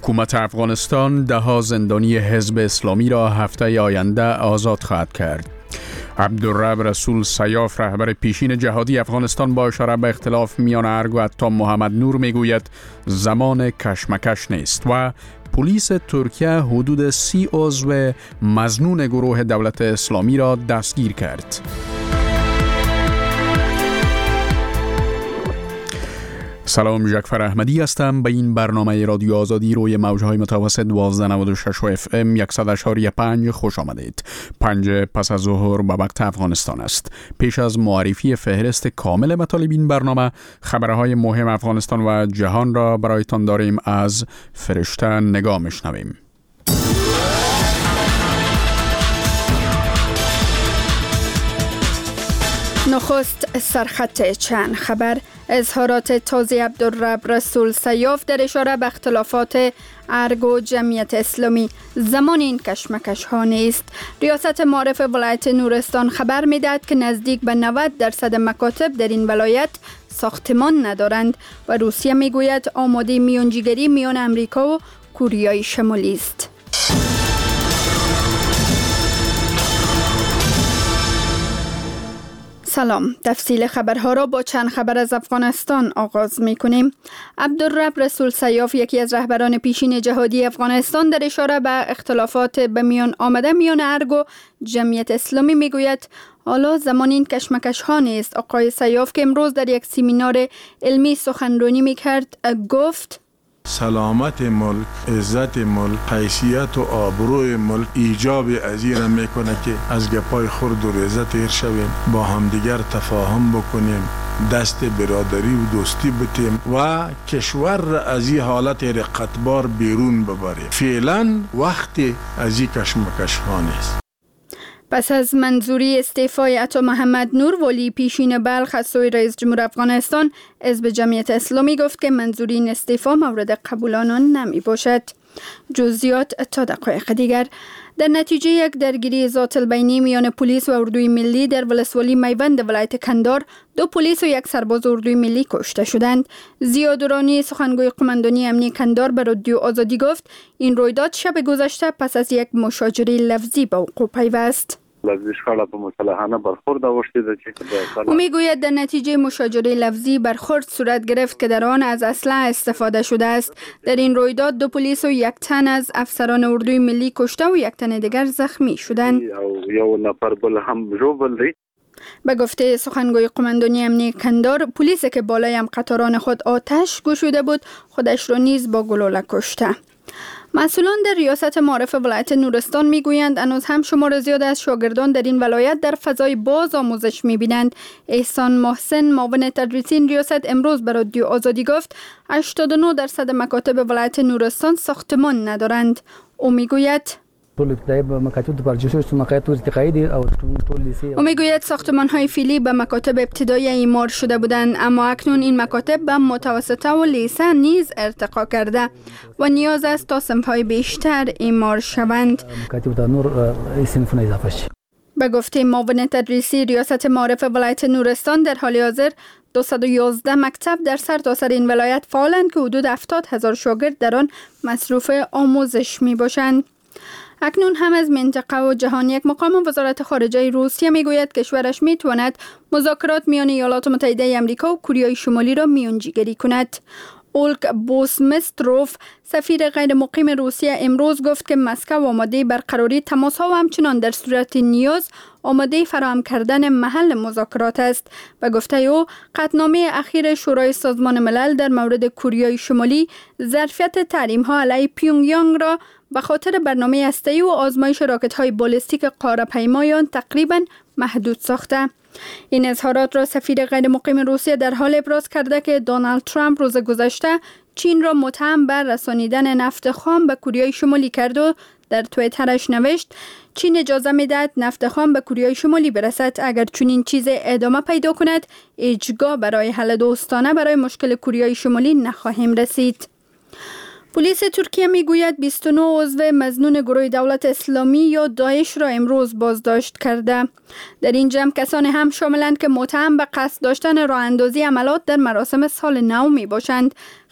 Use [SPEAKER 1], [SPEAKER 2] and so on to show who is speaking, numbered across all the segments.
[SPEAKER 1] حکومت افغانستان 10 زندانی حزب اسلامی را هفته آینده آزاد خواهد کرد. عبدالرب رسول سیاف رهبر پیشین جهادی افغانستان با اشاره به اختلاف میان ارگ و عطا محمد نور میگوید زمان کشمکش نیست و پلیس ترکیه حدود 30 عضو مظنون گروه دولت اسلامی را دستگیر کرد. سلام، جعفر احمدی هستم. به این برنامه رادیو آزادی روی موجهای متوسط 1296 FM 100.5 خوش آمدید. 5 پس از ظهر به وقت افغانستان است. پیش از معرفی فهرست کامل مطالب این برنامه، خبرهای مهم افغانستان و جهان را برایتان داریم. از فرشته نگاه میشنویم.
[SPEAKER 2] نخست سرخط چند خبر. اظهارات تازه عبدالرب رسول سیاف در اشاره به اختلافات ارگ و جمعیت اسلامی. زمان این کشمکش ها نیست. ریاست معارف ولایت نورستان خبر میدهد که نزدیک به 90% مکاتب در این ولایت ساختمان ندارند و روسیه میگوید آماده میانجیگری میان امریکا و کوریای شمالی است. سلام، تفصیل خبرها را با چند خبر از افغانستان آغاز می کنیم. عبدالرب رسول سیاف، یکی از رهبران پیشین جهادی افغانستان، در اشاره به اختلافات به میان آمده میان ارگ و جمعیت اسلامی می گوید حالا زمان این کشمکش ها نیست. آقای سیاف که امروز در یک سمینار علمی سخنرانی می کرد گفت
[SPEAKER 3] سلامت ملک، عزت ملک، حیثیت و آبروی ملک ایجاب از این میکنه که از گپای خرد و ریزه تیر شویم، با همدیگر تفاهم بکنیم، دست برادری و دوستی بتیم و کشور را از این حالت رقتبار بیرون ببریم. فعلا وقت از این کشمکش ها نیست.
[SPEAKER 2] پس از منظوری استعفای عطا محمد نور، ولی پیشین بلخ از سوی رئیس جمهور افغانستان، حزب جمعیت اسلامی گفت که منظوری این استعفا مورد قبول آنان نمی باشد. جزئیات تا دقایق دیگر. در نتیجه یک درگیری ذات البینی میان پلیس و اردوی ملی در ولسوالی میوند ولایت کندهار، 2 پلیس و 1 سرباز اردوی ملی کشته شدند. ضیا درانی، سخنگوی قماندانی امنیتی کندهار، به رادیو آزادی گفت این رویداد شب گذشته پس از یک مشاجره لفظی به وقوع پیوست. او میگوید در نتیجه مشاجره لفظی برخورد صورت گرفت که در آن از اسلحه استفاده شده است. در این رویداد 2 پلیس و 1 تن از افسران اردوی ملی کشته و 1 تن دیگر زخمی شدند. به گفته سخنگوی قماندانی امنیتی کندهار، پلیس که بالای قطاران خود آتش گشوده بود خودش را نیز با گلوله کشته. مسئولان در ریاست معارف ولایت نورستان میگویند هنوز هم شمار زیاد از شاگردان در این ولایت در فضای باز آموزش میبینند. احسان محسن، معاون تدریسی این ریاست، امروز به رادیو آزادی گفت 89% مکاتب ولایت نورستان ساختمان ندارند. او میگوید ساختمان های فعلی به مکاتب ابتدایی اعمار شده بودند، اما اکنون این مکاتب به متوسطه و لیسه نیز ارتقا کرده و نیاز است تا صنف های بیشتر اعمار شوند. به گفته معاون تدریسی ریاست معارف ولایت نورستان، در حال حاضر 211 مکتب در سرتاسر این ولایت فعالند که حدود 70,000 شاگرد در آن مصروف آموزش می باشند. اکنون هم از منطقه و جهان. یک مقام وزارت خارجه روسیه میگوید کشورش میتواند مذاکرات میان ایالات متحده آمریکا و کوریای شمالی را میانجیگری کند. اولگ بوسمستروف، سفیر غیر مقیم روسیه، امروز گفت که مسکو آماده برقراری تماس‌ها و همچنان در صورت نیاز آماده فراهم کردن محل مذاکرات است. به گفته او، قطعنامه اخیر شورای سازمان ملل در مورد کوریای شمالی ظرفیت تحریم‌ها علیه پیونگیانگ را به خاطر برنامه هسته‌ای و آزمایش راکت‌های بالستیک قاره‌پیمای آن تقریباً محدود ساخته. این اظهارات را سفیر غیر مقیم روسیه در حال ابراز کرده که دونالد ترامپ روز گذشته چین را متهم به رسانیدن نفت خام به کوریای شمالی کرد و در توییترش نوشت چین اجازه میدهد نفت خام به کوریای شمالی برسد. اگر چنین چیز ادامه پیدا کند، هیچگاه برای حل دوستانه برای مشکل کوریای شمالی نخواهیم رسید. پلیس ترکیه میگوید 29 عضو مظنون گروه دولت اسلامی یا داعش را امروز بازداشت کرده. در این جمع کسانی هم شاملند که متهم به قصد داشتن راه اندازی عملات در مراسم سال نو می باشند.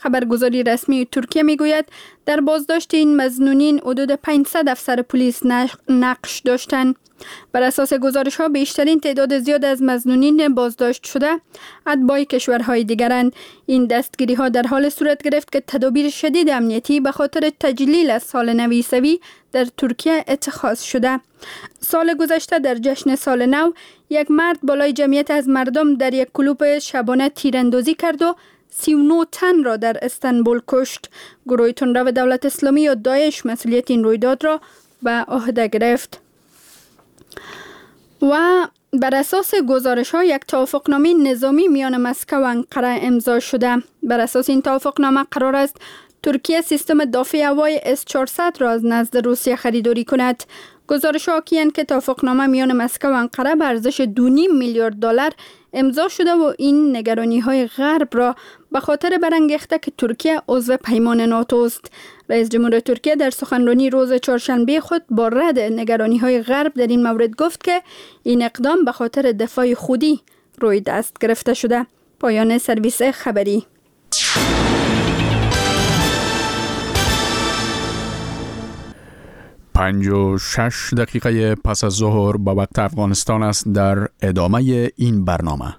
[SPEAKER 2] خبرگزاری رسمی ترکیه میگوید در بازداشت این مظنونین حدود 500 افسر پلیس نقش داشتند. بر اساس گزارش ها بیشترین تعداد زیاد از مظنونین بازداشت شده اتباع کشورهای دیگرند. این دستگیری ها در حال صورت گرفت که تدابیر شدید امنیتی به خاطر تجلیل از سال نو عیسوی در ترکیه اتخاذ شده. سال گذشته در جشن سال نو یک مرد بالای جمعیت از مردم در یک کلوب شبانه تیراندازی کرد و 39 تن را در استانبول کشت. گروه تندرو دولت اسلامی یا داعش مسئولیت این رویداد را به عهده گرفت. و بر اساس گزارش ها یک توافقنامه نظامی میان مسکو و انقره امضا شده. بر اساس این توافقنامه قرار است ترکیه سیستم دفاعی هوایی S-400 را از نزد روسیه خریداری کند. گزارش ها حاکی‌اند که توافقنامه میان مسکو و انقره به ارزش 2.5 میلیارد دلار امضا شده و این نگرانی های غرب را به خاطر برانگیخته که ترکیه عضو پیمان ناتو است. رئیس جمهور ترکیه در سخنرانی روز چهارشنبه خود با رد نگرانی های غرب در این مورد گفت که این اقدام به خاطر دفاع خودی روی دست گرفته شده. پایان سرویس خبری.
[SPEAKER 1] پنج و 6 دقیقه پس از ظهر با وقت افغانستان است. در ادامه این برنامه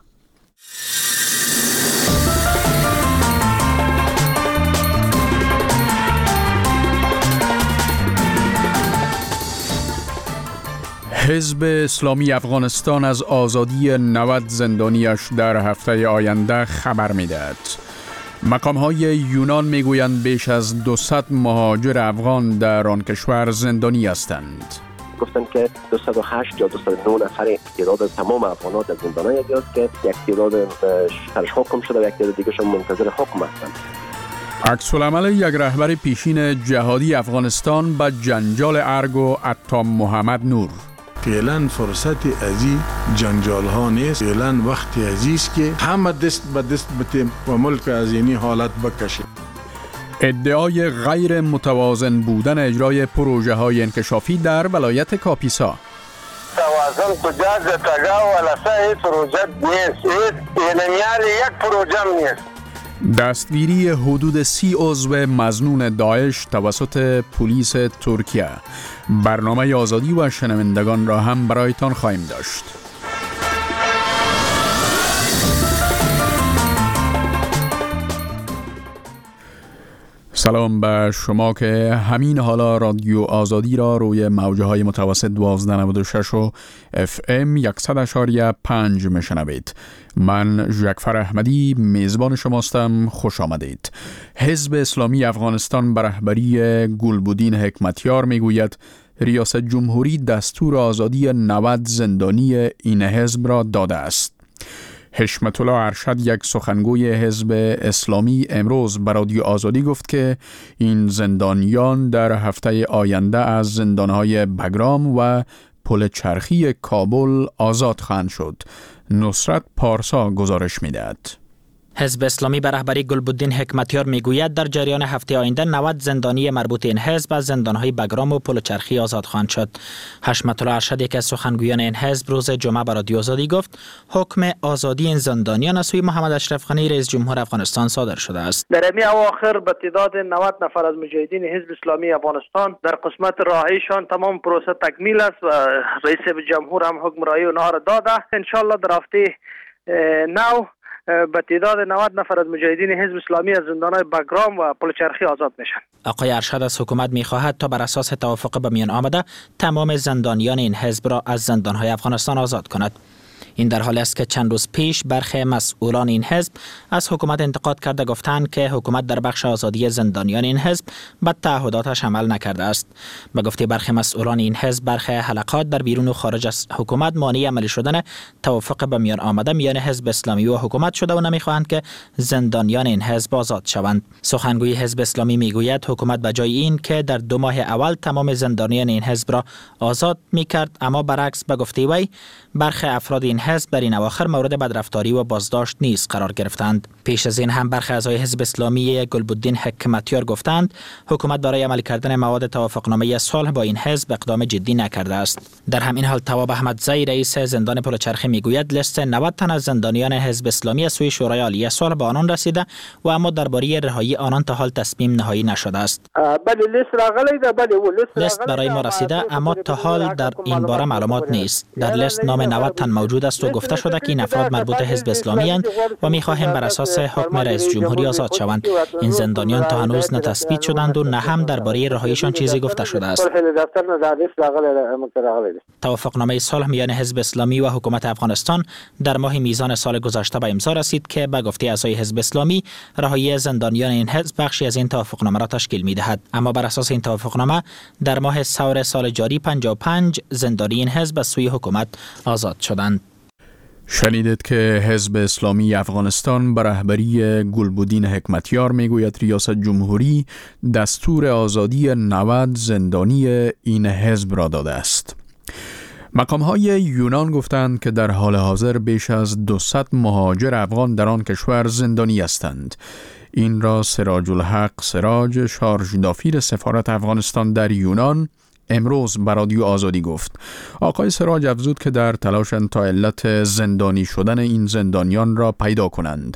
[SPEAKER 1] حزب اسلامی افغانستان از آزادی 90 زندانیش در هفته آینده خبر می‌دهد. مقام‌های یونان میگویند بیش از 200 مهاجر افغان در آن کشور زندانی هستند.
[SPEAKER 4] گفتن که 208 یا 209 نفر تعداد تمام افغان‌ها در زندان‌های است که یک تعداد سرش حکم شده و یک تعداد دیگه‌شون منتظر حکم هستند.
[SPEAKER 1] عکس العمل یک رهبر پیشین جهادی افغانستان با جنجال ارگ و عطام محمد نور.
[SPEAKER 3] فعلا فرصت ازی جنجال ها نیست. فعلا وقتی عزیز که همه دست به دست بتیم و ملک از اینی حالت بکشیم.
[SPEAKER 1] ادعای غیر متوازن بودن اجرای پروژه های انکشافی در ولایت کاپیسا.
[SPEAKER 5] توازن کجا تگا ولا هیچ پروژه نیست. این یک پروژه نیست.
[SPEAKER 1] دستگیری حدود 30 عضو مظنون داعش توسط پلیس ترکیه. برنامه آزادی و شنوندگان را هم برایتان خواهیم داشت. سلام به شما که همین حالا رادیو آزادی را روی موجه های متوسط 1296 و FM 100.5 میشنوید. من جعفر احمدی میزبان شماستم. خوش آمدید. حزب اسلامی افغانستان به رهبری گلبدین حکمتیار میگوید ریاست جمهوری دستور آزادی 90 زندانی این حزب را داده است. حشمت الله ارشد یک سخنگوی حزب اسلامی امروز به رادیو آزادی گفت که این زندانیان در هفته آینده از زندانهای بگرام و پل چرخی کابل آزاد خواهند شد. نصرت پارسا گزارش می‌دهد.
[SPEAKER 6] حزب اسلامی به رهبری گلبدین حکمتیار میگوید در جریان هفته آینده 90 زندانی مربوط این حزب از زندانهای بگرام و پل چرخی آزاد خواهند شد. حشمت الله ارشد یک از سخنگویان این حزب روز جمعه به رادیو آزادی گفت حکم آزادی این زندانیان از سوی محمد اشرف غنی رئیس جمهور افغانستان صادر شده است.
[SPEAKER 7] در این اواخر به تعداد 90 نفر از مجاهدین حزب اسلامی افغانستان در قسمت راهیشان تمام پروسه تکمیل است و رئیس جمهور هم حکم رایی اونها را داده. ان شاء الله در هفته نو به تعداد 90 نفر از مجاهدین حزب اسلامی از زندانهای بگرام و پل چرخی آزاد میشن.
[SPEAKER 6] آقای ارشد از حکومت میخواهد تا بر اساس توافق به میان آمده تمام زندانیان این حزب را از زندانهای افغانستان آزاد کند. این در حالی است که چند روز پیش برخی مسئولان این حزب از حکومت انتقاد کرده گفتند که حکومت در بخش آزادی زندانیان این حزب به تعهداتش عمل نکرده است. به گفته برخی مسئولان این حزب برخی حلقات در بیرون و خارج از حکومت مانع عملی شدن توافق به میان آمده میان حزب اسلامی و حکومت شده و نمیخواهند که زندانیان این حزب آزاد شوند. سخنگوی حزب اسلامی میگوید حکومت به جای این که در 2 ماه اول تمام زندانیان این حزب را آزاد میکرد، اما برعکس به گفته وی برخی افراد این حزب در این اواخر مورد بدرفتاری و بازداشت نیز قرار گرفتند. پیش از این هم برخی اعضای حزب اسلامی گلبدین حکمتیار گفتند حکومت برای عملی کردن مواد توافقنامه صلح با این حزب اقدام جدی نکرده است. در همین حال تواب احمدزی رئیس زندان پلچرخی میگوید لیست 90 تن از زندانیان حزب اسلامی از سوی شورای عالی صلح به آنان رسیده و اما درباره رهایی آنان تا حال تصمیم نهایی نشده است. لیست برای ما رسیده اما تا حال در این باره معلومات نیست. در لیست نام 90 تن موجود است و گفته شده که این افراد مربوط حزب اسلامی اند و می‌خواهیم بر اساس حکم رئیس جمهوری آزاد شوند. این زندانیان تا هنوز نه تثبیت شدند و نه هم درباره رهاییشان چیزی گفته شده است. توافقنامه صلح میان حزب اسلامی و حکومت افغانستان در ماه میزان سال گذشته به امضا رسید که به گفته اعضای حزب اسلامی رهایی زندانیان این حزب بخشی از این توافقنامه را تشکیل می‌دهد. اما بر اساس این توافقنامه در ماه سور سال جاری 55 زندانی این حزب از سوی حکومت آزاد شدند.
[SPEAKER 1] شنیدید که حزب اسلامی افغانستان به رهبری گلبدین حکمتیار میگوید ریاست جمهوری دستور آزادی 90 زندانی این حزب را داده است. مقام‌های یونان گفتند که در حال حاضر بیش از 200 مهاجر افغان در آن کشور زندانی هستند. این را سراج الحق سراج شارژ دافیر سفارت افغانستان در یونان امروز به رادیو آزادی گفت. آقای سراج افزود که در تلاشند تا علت زندانی شدن این زندانیان را پیدا کنند.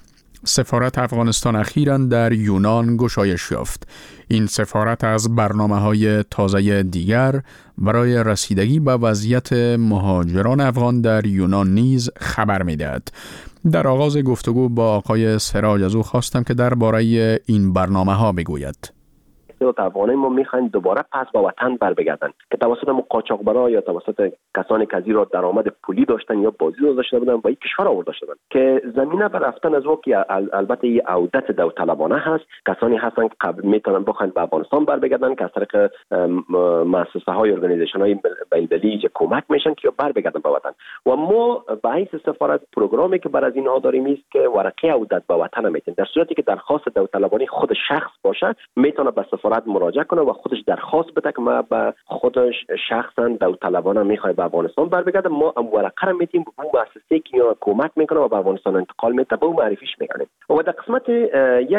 [SPEAKER 1] سفارت افغانستان اخیراً در یونان گشایش یافت. این سفارت از برنامه‌های تازه دیگر برای رسیدگی به وضعیت مهاجران افغان در یونان نیز خبر می‌دهد. در آغاز گفتگو با آقای سراج از او خواستم که درباره این برنامه‌ها بگوید.
[SPEAKER 4] افغانای ما میخواین دوباره پس به وطن بر بگردن که توسط قاچاقبرا یا توسط کسانی که از ایران درآمد پولی داشتن یا بازی داشته بودن با این کشور آورده شدن که زمینه بر رفتن از وقتی البته این عودت داوطلبانه هست. کسانی هستن که قبل میتونن بخواین به افغانستان بر بگردن که از طریق مؤسسه های ارگانیزیشن های بین‌المللی کمک میشن که بر بگردن به وطن. و ما به حیث سفارت پروگرامی که بر از اینها داریم است که ورقه عودت به وطن میتین در صورتی که درخواست داوطلبانی خود شخص باشه میتونه به سفارت مراجعه کنه و خودش درخواست بده که ما به خودش شخصا داوطلبانه میخواد به افغانستان بر بگرده. ما ورقه رو میدیم به مؤسسه‌ای که کمک میکنه و به افغانستان انتقال میده به معرفیش میکنیم. و در قسمت یک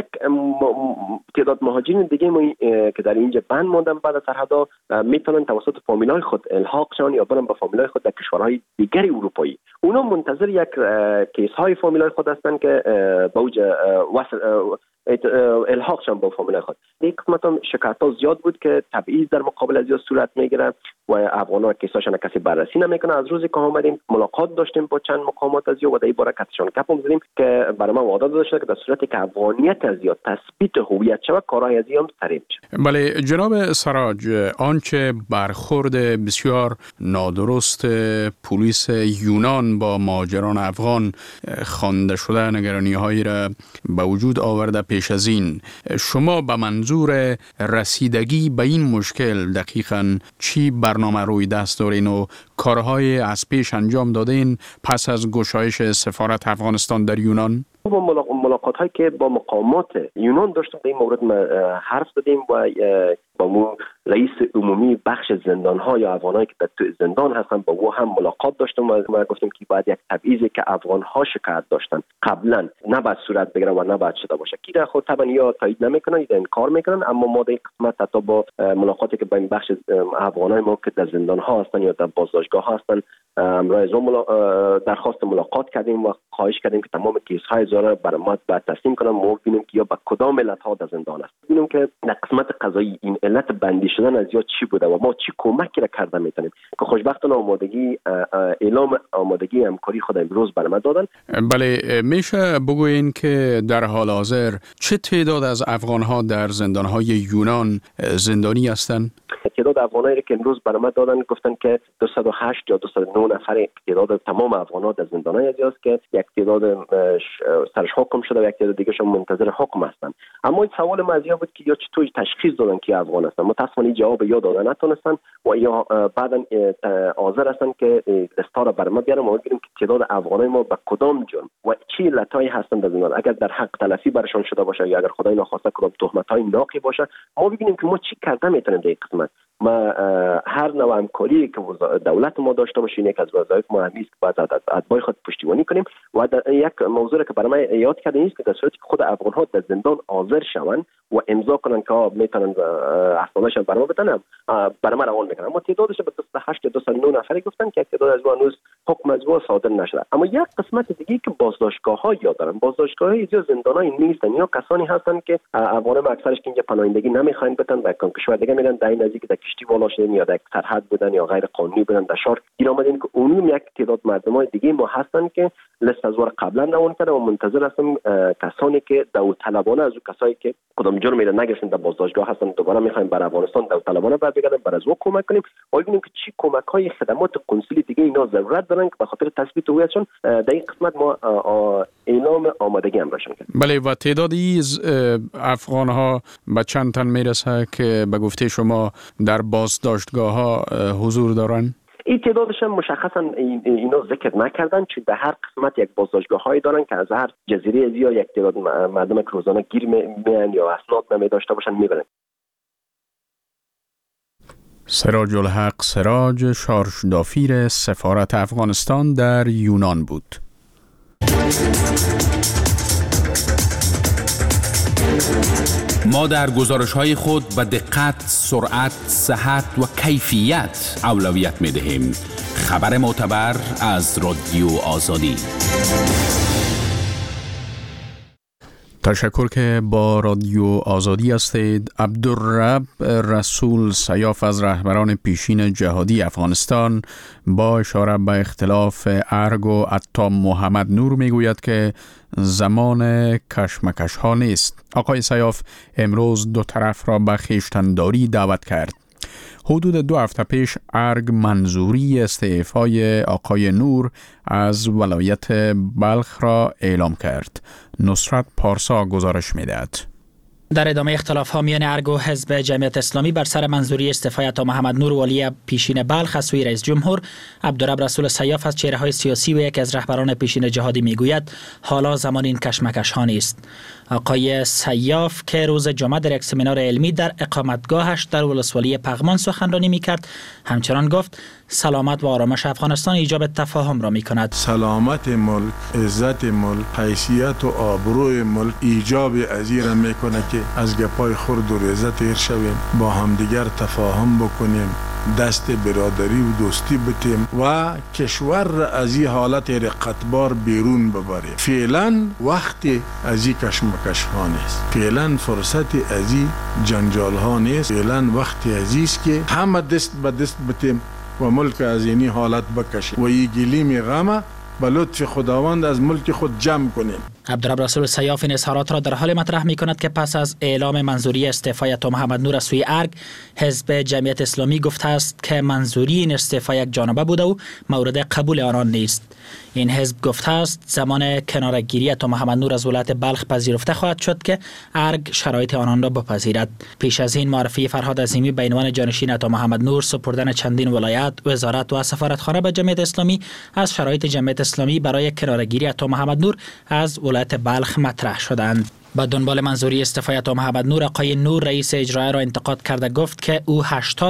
[SPEAKER 4] تعداد مهاجرین دیگه ما که در اینجا بند موندن بعد از سرحدها میتونن توسط فامیلای خود الحاق شون یا برن به فامیلای خود در کشورهای دیگر اروپایی. اونا منتظر یک کیس های فامیلای خود هستن که به اوج الحاق شون با فامیلای خود. این قسمت هم شکایت‌ها زیاد بود که تبعیض در مقابل از یا صورت میگیره و افغان‌ها کیساشون کسی بررسی نمیکنه. از روزی که آمدیم ملاقات داشتیم با چند مقامات از یا و در این باره کاتشون گپ زدیم که برای ما وعده داده شده که در صورتی که افغانیت از یا تثبیت هویت شود کارهای از هم سریع میشه.
[SPEAKER 1] بله جناب سراج، آنچه برخورد بسیار نادرست پلیس یونان با مهاجران افغان خوانده شده نگرانی‌هایی را به وجود آورده پیش از این، شما به منظور رسیدگی به این مشکل دقیقاً چی برنامه روی دست دارین و کارهای از پیش انجام دادین پس از گشایش سفارت افغانستان در یونان؟
[SPEAKER 4] با ملاقات هایی که با مقامات یونان داشتم در این مورد حرف زدیم و با رئیس عمومی بخش زندان ها یا افغانایی که در زندان هستن با او هم ملاقات داشتم و ما گفتیم که باید یک تبعیضی که افغان ها شکایت داشتن قبلا نباید صورت بگیره و نباید شده باشه که خود طبعا یا تایید نمیکنن یا انکار میکنن. اما ما در این قسمت حتی با ملاقاتی که با این بخش افغانای ما که در زندان ها هستن یا در بازداشتگاه هستن امروز درخواست ملاقات کردیم و خواهش کردیم که تمام کیس های زاره برای ما بعد تسلیم کنن. ما ببینیم که یا با کدام علت ها در زندان است، ببینیم که در قسمت قضایی این علت بندی شدن از یا چی بوده و ما چی کمکی را کرده میتونیم که خوشبختانه اعلام آمادگی همکاری خود امروز برای ما دادن.
[SPEAKER 1] بله، میشه بگوین که در حال حاضر چه تعداد از افغان ها در زندان های یونان زندانی هستند؟
[SPEAKER 4] تعداد افغانایی که امروز برای ما دادن گفتن که 208 یا 209 نفر تعداد تمام افغان‌ها در زندان‌های است که یک تعداد سرش حکم شده و یک تعداد دیگه‌شون منتظر حکم هستن. اما این سوال مزیا بود که یا چطور تشخیص دادن که افغان هستن. متأسفانه جواب یا دادن نتونستن و یا بعداً حاضر هستن که دستا را برای ما بیارن ما ببینیم که تعداد افغانای ما به کدام جرم و چه علتایی هستن در زندان. اگر در حق تلفی برشان شده باشه یا اگر خدای ناخواسته کدام تهمت‌های ناقی باشه ما ببینیم که ما چی کرده میتونیم در این قسمت. ما هر نوع همکاری که دولت ما داشته باشه یک از وظایف ما همیست که باید از اتباع خود پشتیبانی کنیم و یک موضوع که برای من یاد کرده نیست که در صورتی که خود افغان ها در زندان حاضر شوند و امضا کنن که میتونن افغانشان برای ما بدن برای ما روان میکنن. اما تعدادش به 28 یا 209 نفری گفتن که تعداد از هنوز حکم از صادر نشده. اما یک قسمت دیگه که بازداشتگاه ها یا دارن، بازداشتگاه های یا زندانای نیستن یا کسانی هستن که افغان ما اکثرش که اینجا پناهندگی نمیخواین بدن و کشور دیگه میرن در این نزدیک در کشتی والا شدن یا در سرحد بودن یا غیر قانونی بودن در شهر گیر آمدن که اونم یک تعداد مردمای دیگه ما هستن که لیست از ور قبلا روان کرده و منتظر هستم کسانی که داوطلبانه از اون کسایی که کدام جرمی را نگرفتن در بازداشتگاه هستن دوباره میخوایم بر افغانستان داوطلبانه برگردن بر از او کمک کنیم و ببینیم که چی کمک های خدمات کنسولی دیگه اینا ضرورت دارن که به خاطر تثبیت هویتشون در این قسمت ما اعلام آمادگی امرشون کردیم.
[SPEAKER 1] بله و تعدادی افغان ها به چند تن میرسه که به گفته شما در بازداشتگاه ها حضور دارن؟
[SPEAKER 4] این تعدادش هم مشخصا اینا ذکر نکردن، چون در هر قسمت یک بازداشتگاه هایی دارن که از هر جزیره از یا یک تعداد مردم که روزانه گیر میان یا اسناد نمی داشته باشن میبرن.
[SPEAKER 1] سراج الحق سراج شارژدافیر سفارت افغانستان در یونان بود.
[SPEAKER 8] ما در گزارش‌های خود به دقت، سرعت، صحت و کیفیت اولویت می‌دهیم. خبر معتبر از رادیو آزادی.
[SPEAKER 1] تشکر که با رادیو آزادی هستید. عبدالرب رسول سیاف از رهبران پیشین جهادی افغانستان با اشاره به اختلاف ارگ و عطا محمد نور میگوید که زمان کشمکش ها نیست. آقای سیاف امروز دو طرف را به خویشتن‌داری دعوت کرد. حدود 2 هفته پیش ارگ منظوری استعفای آقای نور از ولایت بلخ را اعلام کرد. نصرت پارسا گزارش می‌دهد.
[SPEAKER 6] در ادامه اختلاف‌ها میان ارگ و حزب جمعیت اسلامی بر سر منظوری استعفای عطا محمد نور والی پیشین بلخ از سوی رئیس جمهور، عبدالرب رسول سیاف از چهره‌های سیاسی و یکی از رهبران پیشین جهادی میگوید حالا زمان این کشمکش‌ها نیست. آقای سیاف که روز جمعه در یک سمینار علمی در اقامتگاهش در ولسوالی پغمان سخنرانی می‌کرد، همچنان گفت سلامت و آرامش افغانستان ایجاب تفاهم را می‌کند.
[SPEAKER 3] سلامت ملک، عزت ملک، حیثیت و آبروی ملک ایجاب ازی را می‌کند که از گپای خرد و ریزه تیر شویم، با همدیگر تفاهم بکنیم، دست برادری و دوستی بتیم و کشور را از این حالت رقتبار بیرون ببریم. فعلا وقت از این کشمکش ها نیست، فعلا فرصت از این جنجال ها نیست، فعلا وقت عزیز که همه دست به دست بتیم و ملک از این حالت بکشیم و این گلیم غمه به لطف خداوند از ملک خود جمع کنیم.
[SPEAKER 6] عبدالرب رسول سیاف این اظهارات را در حال مطرح می کند که پس از اعلام منظوری استعفای عطا محمد نور از سوی ارگ، حزب جمعیت اسلامی گفته است که منظوری این استعفا یک جانبه بوده و مورد قبول آنان نیست. این حزب گفته است زمان کناره‌گیری عطا محمد نور از ولایت بلخ پذیرفته خواهد شد که ارگ شرایط آنان را بپذیرد. پیش از این معرفی فرهاد عظیمی به عنوان جانشین عطا محمد نور، سپردن چندین ولایت، وزارت و سفارتخانه به جمعیت اسلامی از شرایط جمعیت اسلامی برای کناره‌گیری عطا محمد نور از ولایت بلخ مطرح شدند. با دنبال منظوری استعفای عطا محمد نور، آقای نور رئیس اجرایی را انتقاد کرده گفت که او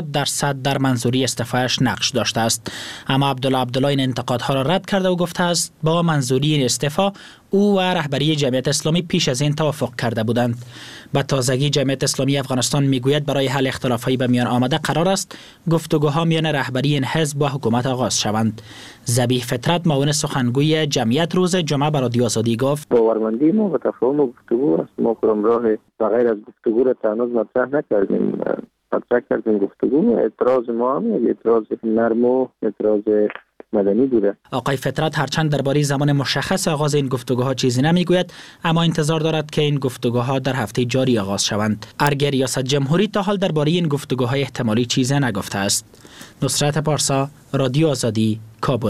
[SPEAKER 6] 80% در منظوری استعفایش نقش داشته است. اما عبدالله این انتقادها را رد کرده و گفته است با منظوری این استعفا او و رهبری جمعیت اسلامی پیش از این توافق کرده بودند. به تازگی جمعیت اسلامی افغانستان میگوید برای حل اختلافات به میان آمده قرار است گفتگوها میان رهبری این حزب و حکومت آغاز شوند. ذبیح فطرت معاون سخنگوی جمعیت روز جمعه بر رادیو آزادی گفت
[SPEAKER 9] باورمندی ما به تفاهم و گفتگو است. ما راه بغیر از گفتگو را هنوز مطرح نکردیم. مطرح کردیم گفتگو. اعتراض ما هم اعتراض نرم و اعتراض مدنی بوده.
[SPEAKER 6] آقای فطرت هرچند درباره زمان مشخص آغاز این گفتگوها چیزی نمیگوید، اما انتظار دارد که این گفتگوها در هفته جاری آغاز شوند. ارگ ریاست جمهوری تا حال درباره این گفتگوهای احتمالی چیزی نگفته است. نصرت پارسا، رادیو آزادی، کابل.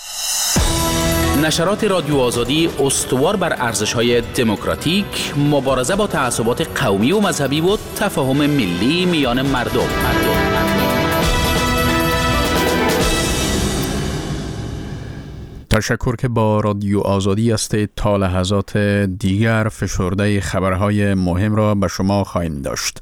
[SPEAKER 8] نشرات رادیو آزادی استوار بر ارزش‌های دموکراتیک، مبارزه با تعصبات قومی و مذهبی و تفاهم ملی میان مردم.
[SPEAKER 1] تشکر که با رادیو آزادی هستید. تا لحظات دیگر فشرده خبرهای مهم را به شما خواهیم داشت.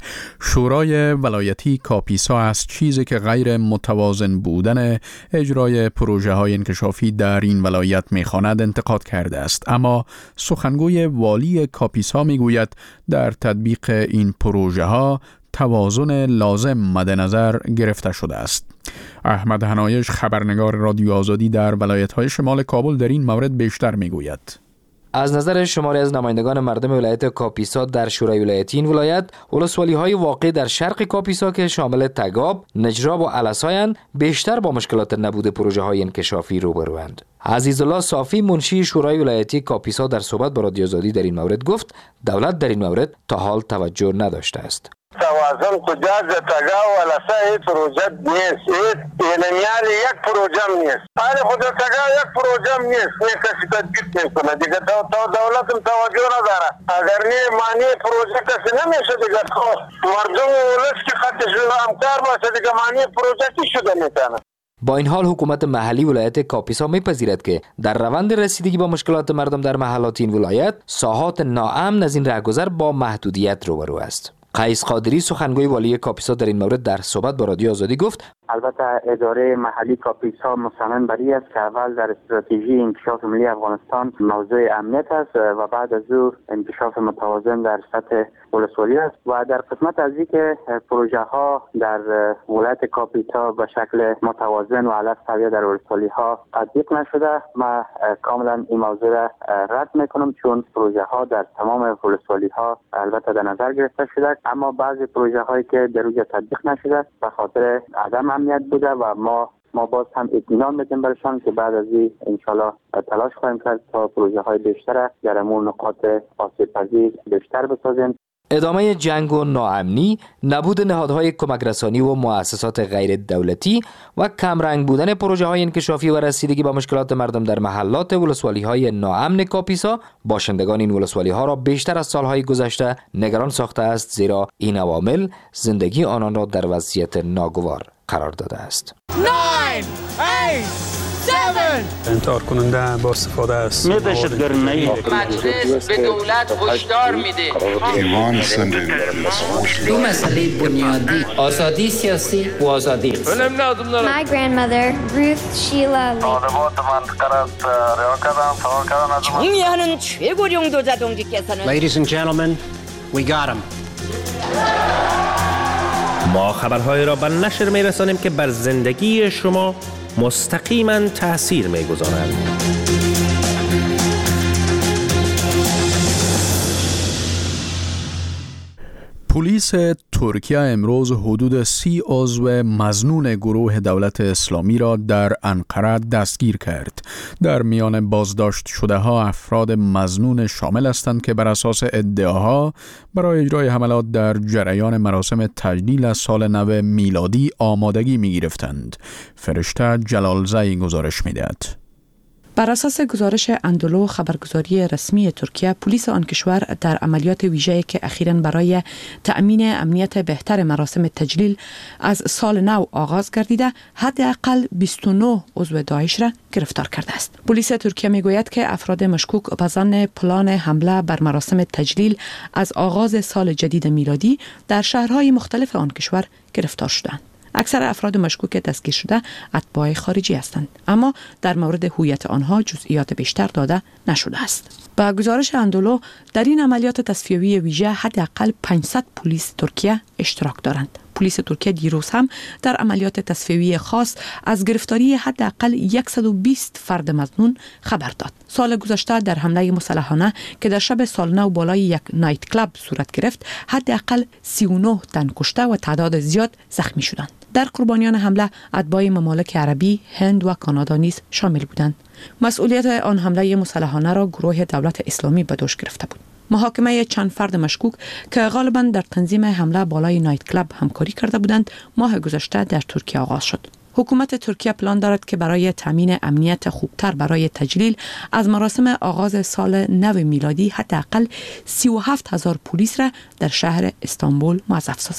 [SPEAKER 1] شورای ولایتی کاپیسا از چیزی که غیر متوازن بودن اجرای پروژه های انکشافی در این ولایت می‌خواند انتقاد کرده است، اما سخنگوی والی کاپیسا میگوید در تطبیق این پروژه ها توازن لازم مد نظر گرفته شده است. احمد حنایش خبرنگار رادیو آزادی در ولایت‌های شمال کابل در این مورد بیشتر میگوید.
[SPEAKER 10] از نظر شماری از نمایندگان مردم ولایت کاپیسا در شورای ولایتی این ولایت، ولسوالی‌های واقع در شرق کاپیسا که شامل تگاب، نجراب و علسایند بیشتر با مشکلات نبود پروژه‌های انکشافی روبروند. عزیزالله صافی منشی شورای ولایتی کاپیسا در صحبت با رادیو آزادی در این مورد گفت دولت در این مورد تا حال توجه نداشته است.
[SPEAKER 5] توازن کجا در تگا و علسا هیچ پروژه نیست، اینمیال یک پروژه نیست، حالی خود تگا یک پروژه نیست، نه کسی تدبیر میکنه دیگه. تا دولت هم توجه نداره. اگر نه معنی پروژه کسی نمیشه دیگه، مردم ولش که خطش همکار باشه دیگه معنی پروژه چی شده میتونه.
[SPEAKER 10] با این حال حکومت محلی ولایت کاپیسا میپذیرد که در روند رسیدگی با مشکلات مردم در محلات این ولایت، ساحات ناامن از این رهگذر با محدودیت روبرو است. قیس قادری سخنگوی والی کاپیسا در این مورد در صحبت با رادیو آزادی گفت
[SPEAKER 9] البته اداره محلی کاپیسا مصمم بر این است که اول در استراتژی انکشاف ملی افغانستان موضوع امنیت است و بعد از او انکشاف متوازن در سطح ولسوالی است و در قسمت از اینکه پروژه ها در ولایت کاپیسا به شکل متوازن و علی سویه در ولسوالی ها تطبیق نشده، ما کاملا این موضوع را رد میکنم، چون پروژه ها در تمام ولسوالی ها البته در نظر گرفته شده، اما بعضی پروژه هایی که در اونجا تطبیق نشده به خاطر عدم امنیت بوده و ما باز هم اطمینان میدیم برشان که بعد از این انشالله تلاش خواهیم کرد تا پروژه های بیشتر در امون نقاط آسیب پذیر بیشتر بسازیم.
[SPEAKER 10] ادامه جنگ و ناامنی، نبود نهادهای کمک رسانی و مؤسسات غیر دولتی و کمرنگ بودن پروژه های انکشافی و رسیدگی با مشکلات مردم در محلات ولسوالی های ناامن کاپیسا باشندگان این ولسوالی ها را بیشتر از سالهای گذشته نگران ساخته است، زیرا این عوامل زندگی آنان را در وضعیت ناگوار قرار داده است.
[SPEAKER 11] 9 8 7
[SPEAKER 12] انتحار کننده با استفاده است.
[SPEAKER 11] مجلس به دولت هشدار میده
[SPEAKER 13] دو مسئله بنیادی، آزادی سیاسی و آزادی اقتصادی.
[SPEAKER 14] My grandmother Ruth Sheila
[SPEAKER 13] 정의하는 최고령 도자동지께서는
[SPEAKER 15] Ladies and gentlemen, we got him.
[SPEAKER 16] ما خبرهای را به نشر می‌رسانیم که بر زندگی شما مستقیما تأثیر می‌گذارند.
[SPEAKER 1] پلیس ترکیه امروز حدود 30 عضو مظنون گروه دولت اسلامی را در انقره دستگیر کرد. در میان بازداشت شده ها افراد مظنون شامل هستند که بر اساس ادعاها برای اجرای حملات در جریان مراسم تجلیل از سال نو میلادی آمادگی می گرفتند. فرشته جلالزایی گزارش می دهد.
[SPEAKER 17] بر اساس گزارش اندولو خبرگزاری رسمی ترکیه، پلیس آن کشور در عملیات ویژه‌ای که اخیراً برای تأمین امنیت بهتر مراسم تجلیل از سال نو آغاز گردیده، حداقل 29 عضو داعش را گرفتار کرده است. پلیس ترکیه میگوید که افراد مشکوک به ظن پلان حمله بر مراسم تجلیل از آغاز سال جدید میلادی در شهرهای مختلف آن کشور گرفتار شدند. اکثر افراد مشکوک دستگیر شده اتباع خارجی هستند، اما در مورد هویت آنها جزئیات بیشتر داده نشده است. با گزارش اندولو در این عملیات تصفیوی ویژه حداقل 500 پلیس ترکیه اشتراک دارند. پلیس ترکیه دیروز هم در عملیات تصفیوی خاص از گرفتاری حداقل 120 فرد مظنون خبر داد. سال گذشته در حمله مسلحانه که در شب سال نو بالای یک نایت کلاب صورت گرفت، حداقل 39 تن کشته و تعداد زیاد زخمی شدند. در قربانیان حمله اتباع ممالک عربی، هند و کانادا نیز شامل بودند. مسئولیت آن حمله مسلحانه را گروه دولت اسلامی به دوش گرفته بود. محاکمه چند فرد مشکوک که غالباً در تنظیم حمله بالای نایت کلاب همکاری کرده بودند، ماه گذشته در ترکیه آغاز شد. حکومت ترکیه پلان دارد که برای تامین امنیت خوبتر برای تجلیل از مراسم آغاز سال نو میلادی حداقل 37,000 پلیس را در شهر استانبول موظف سازد.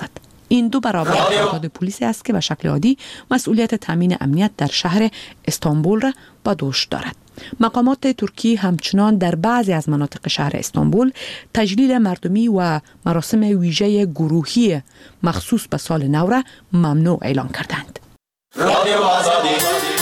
[SPEAKER 17] این 2 برابر تعداد پلیس است که به شکل عادی مسئولیت تامین امنیت در شهر استانبول را به دوش دارد. مقامات ترکی همچنان در بعضی از مناطق شهر استانبول تجلیل مردمی و مراسم ویژه گروهی مخصوص به سال نو را ممنوع اعلان کردند. رادیو آزادی.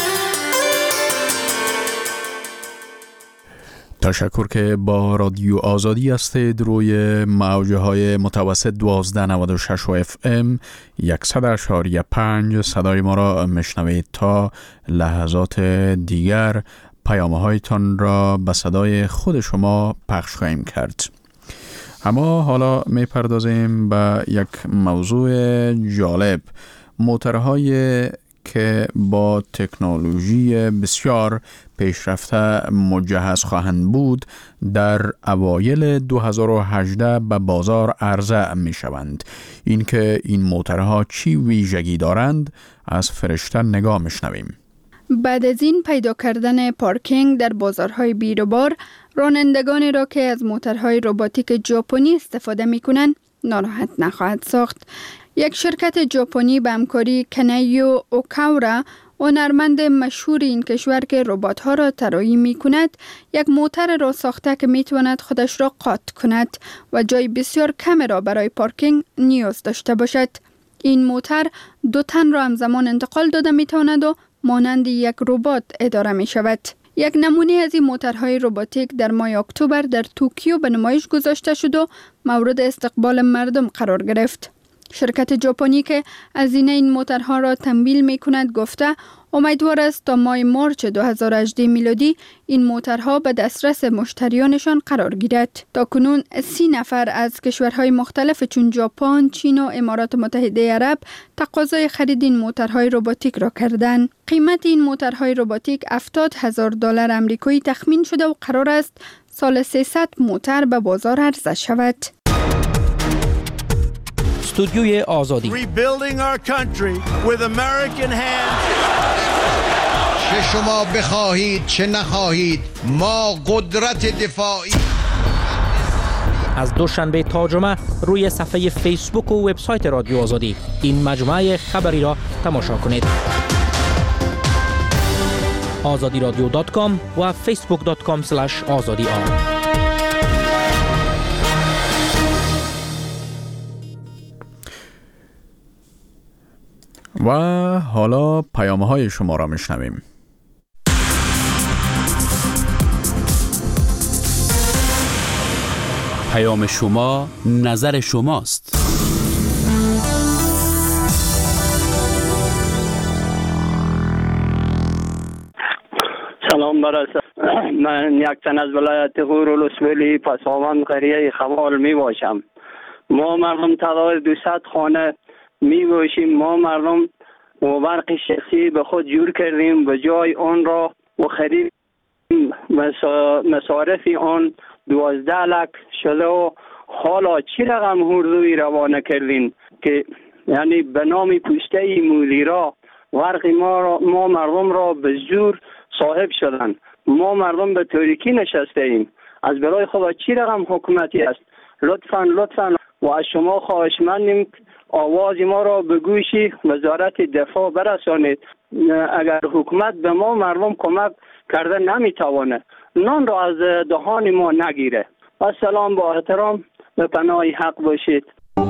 [SPEAKER 1] تشکر که با رادیو آزادی هستید. روی موجه های متوسط 1296 و FM 100.5 صدای ما را میشنوید. تا لحظات دیگر پیامه هایتان را به صدای خود شما پخش خواهیم کرد. اما حالا میپردازیم به یک موضوع جالب. موتورهای که با تکنولوژی بسیار پیشرفته مجهز خواهند بود در اوایل 2018 به بازار عرضه می شوند. اینکه این موتورها چی ویژگی دارند از فرشته نگاه می شنویم.
[SPEAKER 2] بعد از این پیدا کردن پارکینگ در بازارهای بیروبار، رانندگانی را که از موتورهای رباتیک ژاپنی استفاده می کنند ناراحت نخواهد ساخت. یک شرکت ژاپنی به همکاری کنایو اوکاورا، هنرمند مشهور این کشور که ربات‌ها را طراحی می‌کند، یک موتور را ساخته که می‌تواند خودش را قاط کند و جای بسیار کم را برای پارکینگ نیاز داشته باشد. این موتور 2 تن را همزمان انتقال داده می‌تواند و مانند یک ربات اداره می‌شود. یک نمونه از این موتورهای رباتیک در ماه اکتبر در توکیو به نمایش گذاشته شد و مورد استقبال مردم قرار گرفت. شرکت ژاپنی که هزینه این موتورها را تمویل می کند گفته امیدوار است تا ماه مارچ 2018 میلادی این موتورها به دسترس مشتریانشان قرار گیرد. تاکنون 30 نفر از کشورهای مختلف چون ژاپن، چین و امارات متحده عرب تقاضای خرید این موتورهای رباتیک را کردند. قیمت این موتورهای رباتیک $70,000 آمریکایی تخمین شده و قرار است سال 300 موتور به بازار عرضه شود.
[SPEAKER 6] استودیوی آزادی.
[SPEAKER 18] Rebuilding our country with American hands.
[SPEAKER 19] چه شما بخواهید چه نخواهید ما قدرت دفاعی.
[SPEAKER 6] از دوشنبه تا جمعه روی صفحه فیسبوک و وبسایت رادیو آزادی این مجموعه خبری را تماشا کنید. azadiradio.com و facebook.com/azadi.
[SPEAKER 1] و حالا پیام‌های شما را میشنویم.
[SPEAKER 8] پیام شما نظر شماست.
[SPEAKER 20] سلام برسه. من یک تن از ولایت غور ولسوالی پساوند قریه خوال می باشم. ما مردم تعداد 200 خانه می باشیم. ما مردم و برق شخصی به خود جور کردیم، به جای آن را و خرید مصارف آن 12 لک شده و حالا چی رقم هردوی روانه کردیم که یعنی به نام پوسته مدیرا برق ما مردم را به زور صاحب شدن. ما مردم به تاریکی نشسته ایم. از برای خدا چی رقم حکومتی است؟ لطفاً و از شما خواهشمندیم آواز ما را به گوش وزارت دفاع برسانید. اگر حکومت به ما مردم کمک کرده نمیتوانه نان را از دهان ما نگیره. السلام، با احترام به پناه حق باشید.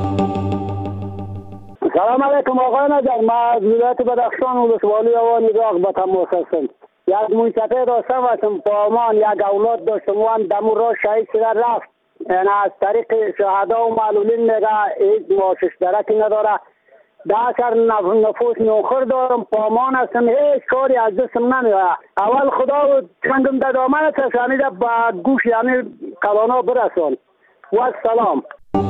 [SPEAKER 21] سلام علیکم آقای نجار. من از ولایت بدخشان ولسوالی آوان عراق به تماس هستم. یک منصفه داشتم و پامان یک اولاد داشتم و هم دمون را شهید شده رفت. یعنی از طریق شهدا و معلولین میگه هیچ معاشش درکی نداره. 10 نفوس نوخر دارم، پامان هستم، هیچ کاری از دستم نمیاد. اول خدا چندم در دامن تشانیده با گوش یعنی قوانا برسان. و سلام.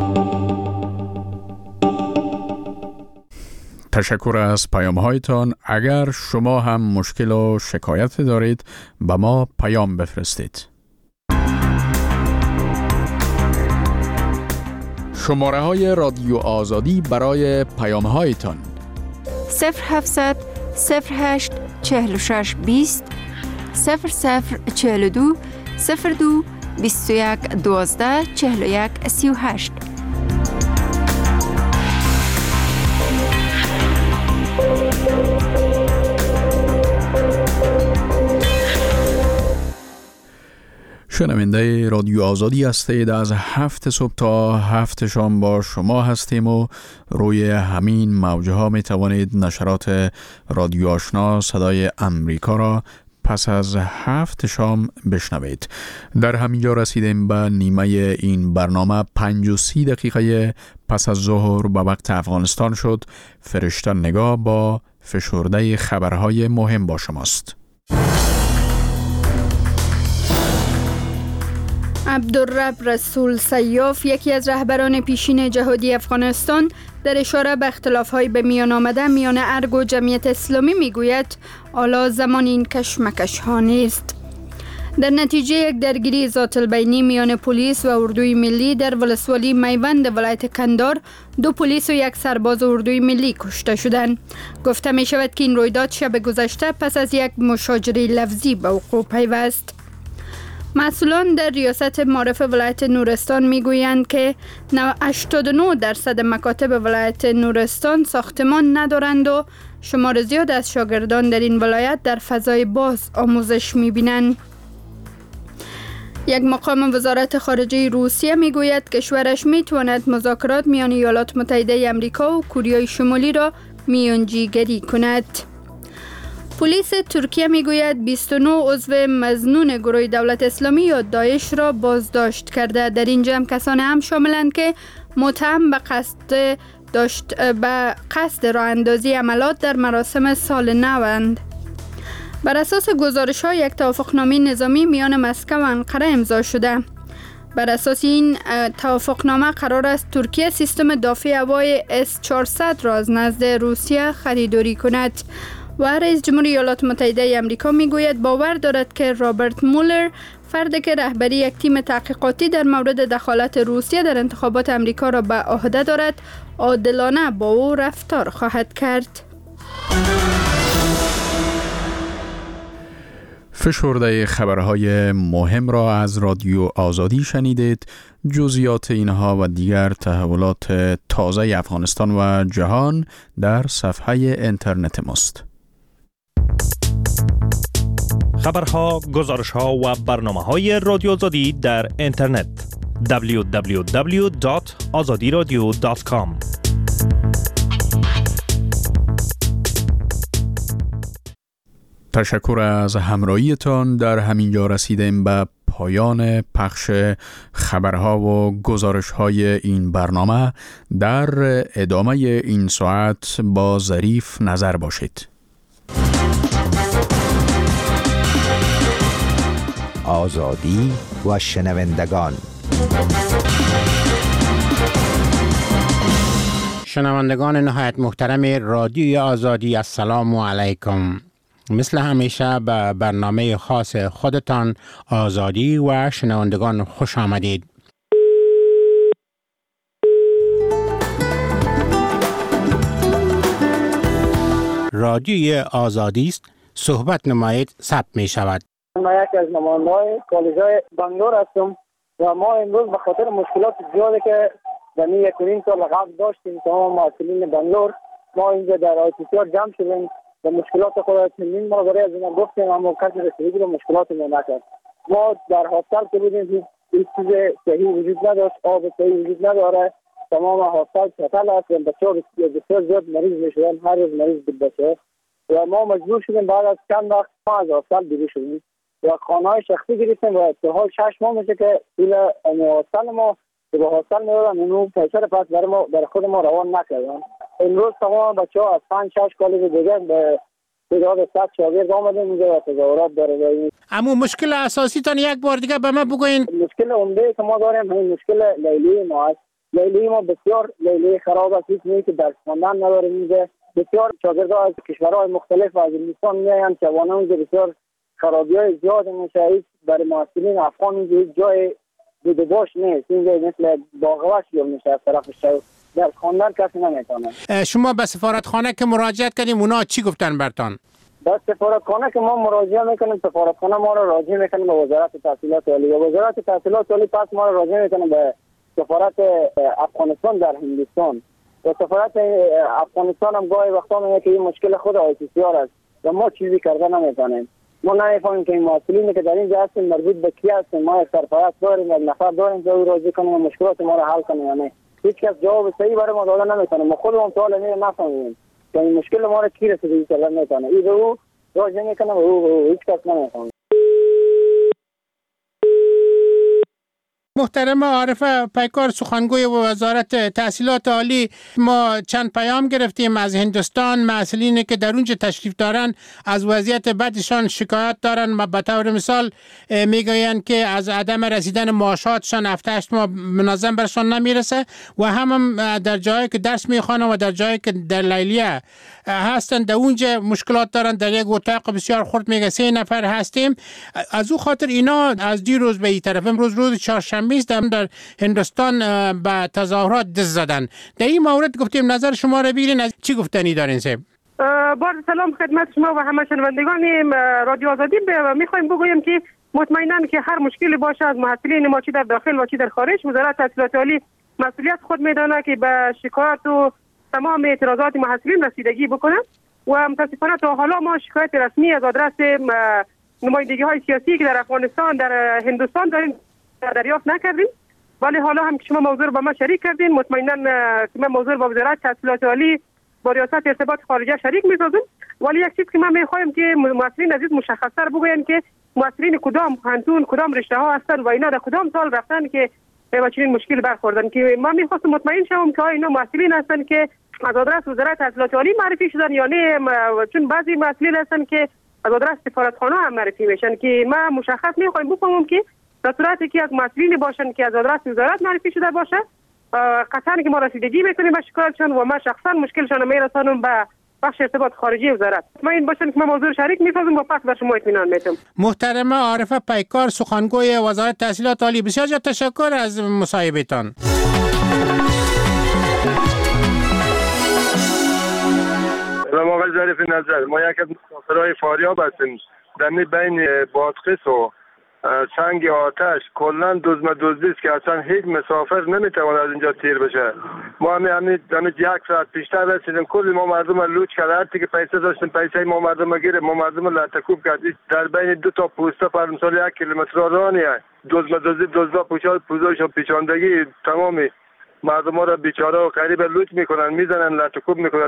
[SPEAKER 1] تشکر از پیام هایتان. اگر شما هم مشکل و شکایت دارید به ما پیام بفرستید. شماره های رادیو آزادی برای پیام هایتان
[SPEAKER 22] 0700 08 46 20 0042 02 21 12 41 38.
[SPEAKER 1] شنونده رادیو آزادی هستید. از 7 صبح تا 7 شام با شما هستیم و روی همین موجه ها می توانید نشرات رادیو آشنا صدای امریکا را پس از 7 شام بشنوید. در همینجا رسیدیم به نیمه این برنامه. 5:30 پس از ظهر به وقت افغانستان شد. فرشته نگاه با فشرده خبرهای مهم با شماست.
[SPEAKER 2] عبدالرب رسول سیاف، یکی از رهبران پیشین جهادی افغانستان، در اشاره به اختلاف‌های به میان آمده میان ارگ و جمعیت اسلامی میگوید حالا زمان این کشمکش‌ها نیست. در نتیجه یک درگیری ذات البینی میان پلیس و اردوی ملی در ولسوالی میوند ولایت کندهار، 2 پلیس و 1 سرباز اردوی ملی کشته شدند. گفته می شود که این رویداد شب گذشته پس از یک مشاجره لفظی به وقوع پیوست. مسئولان در ریاست معارف ولایت نورستان میگویند که 89% مکاتب ولایت نورستان ساختمان ندارند و شمار زیاد از شاگردان در این ولایت در فضای باز آموزش میبینند. یک مقام وزارت خارجه روسیه میگوید کشورش میتواند مذاکرات میان ایالات متحده آمریکا و کره شمالی را میانجیگری کند. پلیس ترکیه میگوید 29 عضو مظنون گروه دولت اسلامی یا داعش را بازداشت کرده. در این جمع کسان هم شاملند که متهم به قصد راه اندازی عملات در مراسم سال نوند. بر اساس گزارش‌ها یک توافقنامه نظامی میان مسکو و انقره امضا شده. بر اساس این توافقنامه قرار است ترکیه سیستم دفاعی هوایی S-400 را از نزد روسیه خریداری کند. و رئیس جمهور ایالات متحده آمریکا میگوید باور دارد که رابرت مولر، فردی که رهبری یک تیم تحقیقاتی در مورد دخالت روسیه در انتخابات آمریکا را به عهده دارد، عادلانه با او رفتار خواهد کرد.
[SPEAKER 1] فشرده خبرهای مهم را از رادیو آزادی شنیدید. جزئیات اینها و دیگر تحولات تازه افغانستان و جهان در صفحه اینترنت ماست.
[SPEAKER 16] خبرها، گزارشها و برنامه‌های رادیو آزادی در اینترنت www.azadiradio.com.
[SPEAKER 1] تشکر از همراهیتان. در همینجا رسیدیم به پایان پخش خبرها و گزارش‌های این برنامه. در ادامه این ساعت با ظریف نظر باشید.
[SPEAKER 4] آزادی و شنوندگان.
[SPEAKER 7] شنوندگان نهایت محترم رادیوی آزادی، السلام علیکم. مثل همیشه به برنامه خاص خودتان آزادی و شنوندگان خوش آمدید. رادیوی آزادی است، صحبت نمایید، ثبت می شود.
[SPEAKER 21] من یکی از نماینده‌های کالج‌های بنگلور هستم و ما امروز به خاطر مشکلات زیادی که در 1.5 سال قبل داشتیم تمام مسئولین بنگلور، ما اینجا در آی‌تی جمع شدیم و مشکلات خود چندین ما برای از اینا گفتیم، اما کسی رسیدگی به مشکلات ما نکرد. ما در هاستل که بودیم هیچ چیز صحیح وجود نداشت، آب صحیح وجود نداره، تمام هاستل شتل است و بچه‌ها بسیار زیاد مریض میشدن، هر روز مریض بود بچه و ما مجبور شدیم بعد از چند وقت ما از هاستل بیرون شدیم و خانه‌های شخصی گرفتیم و تا حال 6 ماه میشه که پول هاستل ما که به هاستل میدادن اونو پیسه رو پس برای خود ما روان نکردن. امروز تمام بچه‌ها از 5-6 کالج دیگه به تعداد 100 شاگرد آمدن اینجا و تظاهرات داره.
[SPEAKER 7] اما مشکل اساسی تان یک بار دیگه به ما بگوین.
[SPEAKER 21] مشکل عمده که ما داریم همین مشکل لیلی ما است. لیلی ما بسیار لیلی خراب است، هیچ نیست که درس خواندن نداریم اینجا. بسیار شاگردها از کشورهای مختلف و از هندوستان میاین جوانان اینجا بسیار خرابی‌های زیاد میشه. برای مسئولین افغان اینجا هیچ جای دیده باش نیست. اینجا مثل باغوش یا میشه از طرف شهر در خواندن کسی نمیتونه.
[SPEAKER 7] شما به سفارتخانه که مراجعت کردیم اونا چی گفتن برتان؟
[SPEAKER 21] به سفارتخانه که ما مراجعه میکنیم، سفارتخانه ما رو راجع میکنیم به وزارت تحصیلات عالی و وزارت تحصیلات عالی پس ما رو راجع میکنیم به سفارت افغانستان در هندوستان و سفارت افغانستان هم گاهی وقتا میگه که این مشکل خود ICCR است و ما چیزی کرده نمیتونیم. ما نمی‌فهمیم که این مسئولینی که در اینجا هستیم مربوط به کی هستیم. ما یک سرپرست داریم، یک نفر داریم که او راضی کنه و مشکلات ما را حل کنه یا نه. هیچ کس جواب صحیح برای ما داده نمی‌کنه. ما خودمون سوال نفهمیم که این مشکل ما را کی رسیده ایشالا نمی‌کنه. این به او راضی نمی‌کنه و او هیچ کس نمی‌فهمه.
[SPEAKER 7] محترم عارف پیکار، سخنگوی وزارت تحصیلات عالی، ما چند پیام گرفتیم از هندوستان. مسئولینی که در اونجا تشریف دارن از وضعیت بدشان شکایت دارن و به طور مثال میگویند که از عدم رسیدن معاشاتشان 7-8 ماه منظم برشان نمیرسه و هم در جایی که درس میخوانن و در جایی که در لیلیه هستن در اونجا مشکلات دارن. در یک اتاق بسیار خرد میگه 3 نفر هستیم. از او خاطر اینا از دیروز به این طرف امروز روز چهارشنبه در هندوستان به تظاهرات دست زدن. در این مورد گفتیم نظر شما را بگیرین، از چی گفتنی دارین صاحب؟
[SPEAKER 3] با سلام خدمت شما و همه شنوندگان رادیو آزادی. میخوایم بگویم که مطمئناً که هر مشکلی باشه از محصلین ما چی در داخل و چی در خارج، وزارت تحصیلات عالی مسئولیت خود میدانه که به شکایت و تمام اعتراضات محصلین رسیدگی بکنه و متاسفانه تا حالا ما شکایت رسمی از آدرس نمایندگی های سیاسی که در افغانستان در هندوستان داریم دریافت نکردیم، ولی حالا هم که شما موضوع رو با ما شریک کردین، مطمئنا که من موضوع با وزارت تحصیلات عالی با ریاست ارتباط خارجه شریک می‌سازم. ولی یک چیز که من می‌خوایم که مسئولین عزیز مشخص‌تر بگوین که مسئولین کدام پانتون کدام رشته ها هستن و اینا در کدام سال رفتن که با چنین مشکل برخوردن، که ما می‌خواستم مطمئن شوم که اینا مسئولین هستن که از آدرس وزارت تحصیلات عالی معرفی شدن یا نه، چون بعضی مسئولین هستن که از آدرس سفارتخانه هم معرفی میشن که ما مشخص می‌خوایم بفهمم که در صورتی که از مسئولین باشن که از آدرس وزارت معرفی شده باشه قطعاً که ما رسیدگی میکنیم به شکایتشان و ما شخصا مشکلشان رو میرسانم به بخش ارتباط خارجی وزارت. مطمئن باشن که ما موضوع شریک میسازم و پس به شما اطمینان میدم.
[SPEAKER 7] محترم عارف پیکار، سخنگوی وزارت تحصیلات عالی، بسیار تشکر از مصاحبهتان.
[SPEAKER 5] سلام آقای ظریف نظر، ما یک از مسافرهای فاریاب هستیم. در بین بادغیس و سنگ آتش کلا دزدی است که اصلا هیچ مسافر نمیتواند از اینجا تیر بشه. ما همین 1 ساعت پیشتر رسیدیم، کلی ما مردم لوچ کرد، هر کی که پیسه داشتیم پیسه ما مردم گیره، ما مردم لطکوب کرد. در بین 2 تا پوسته پر مثال 1 کیلومتر رانیه دزدا پوزایشون پیچاندگی تمامی مردم را بیچاره و غریب لوچ میکنن، میزنن، لطکوب میکنن.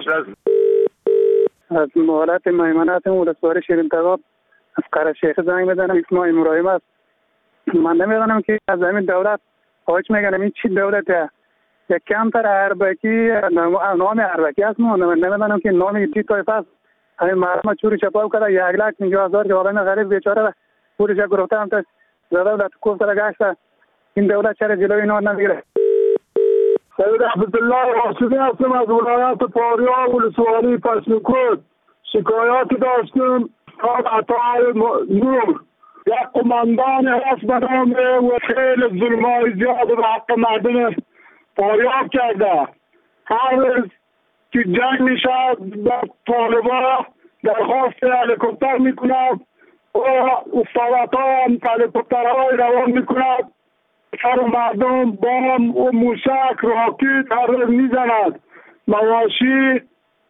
[SPEAKER 21] از مهلت میمنت ولسوالی شیرین تگاب از قره شیخ زنگ بزنم. اسماعیل مرایم است. من نمیدانم که از همین دولت خواهش میکنم این چی دولته؟ یک کمتر اربکی نام اربکی است. من نمیدانم که نام چی طایفه است. همین مردم چوری چپاو کرده 1,50,000 که آدم غریب بیچاره پولش گرفته هم تا دولت کوفت گشته. این دولت چرا جلوی اینا نمیگیره؟
[SPEAKER 23] سید عبدالله راشدی هستم از ولایت فاریاب ولسوالی پشمکود. شکایاتی داشتیم از عطای نور، یک قماندان هست به نام و خیلی ظلمای زیاد به حق مردم فاریاب کرده. هر روز که جنگ میشه با طالبا درخواست هلیکوپتر میکنند و استادت ها هم هلیکوپترهای روان میکنند، سر مردم بام و موشک راکت هر روز میزند. مواشی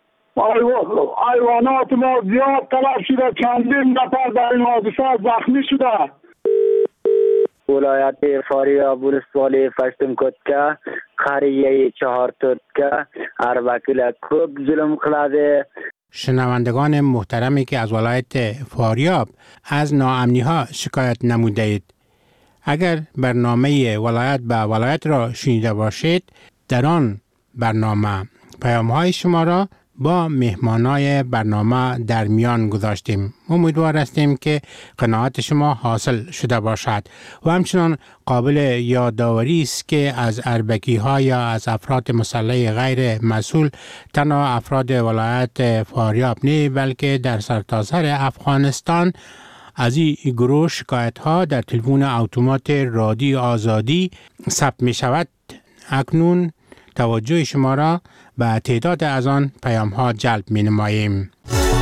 [SPEAKER 23] حیوانات ما زیاد تلف شده، چندین نفر در این حادثه زخمی شده.
[SPEAKER 24] ولایت فاریاب ولسوالی پشتمکودکا قریه 4 تودکا اربکیل کوب ظلم خلاده.
[SPEAKER 7] شنوندگان محترمی که از ولایت فاریاب از ناامنی ها شکایت نموده اید، اگر برنامه ولایت به ولایت را شنیده باشید، در آن برنامه پیام های شما را با مهمانای برنامه در میان گذاشتیم. امیدوار هستیم که قناعت شما حاصل شده باشد و همچنان قابل یادآوری است که از اربکی ها یا از افراد مسلح غیر مسئول تنها افراد ولایت فاریاب نه، بلکه در سرتاسر افغانستان از این گروه شکایت ها در تلفن اتومات رادیو آزادی ثبت می شود. اکنون توجه شما را به تعداد از آن پیام ها جلب می نماییم.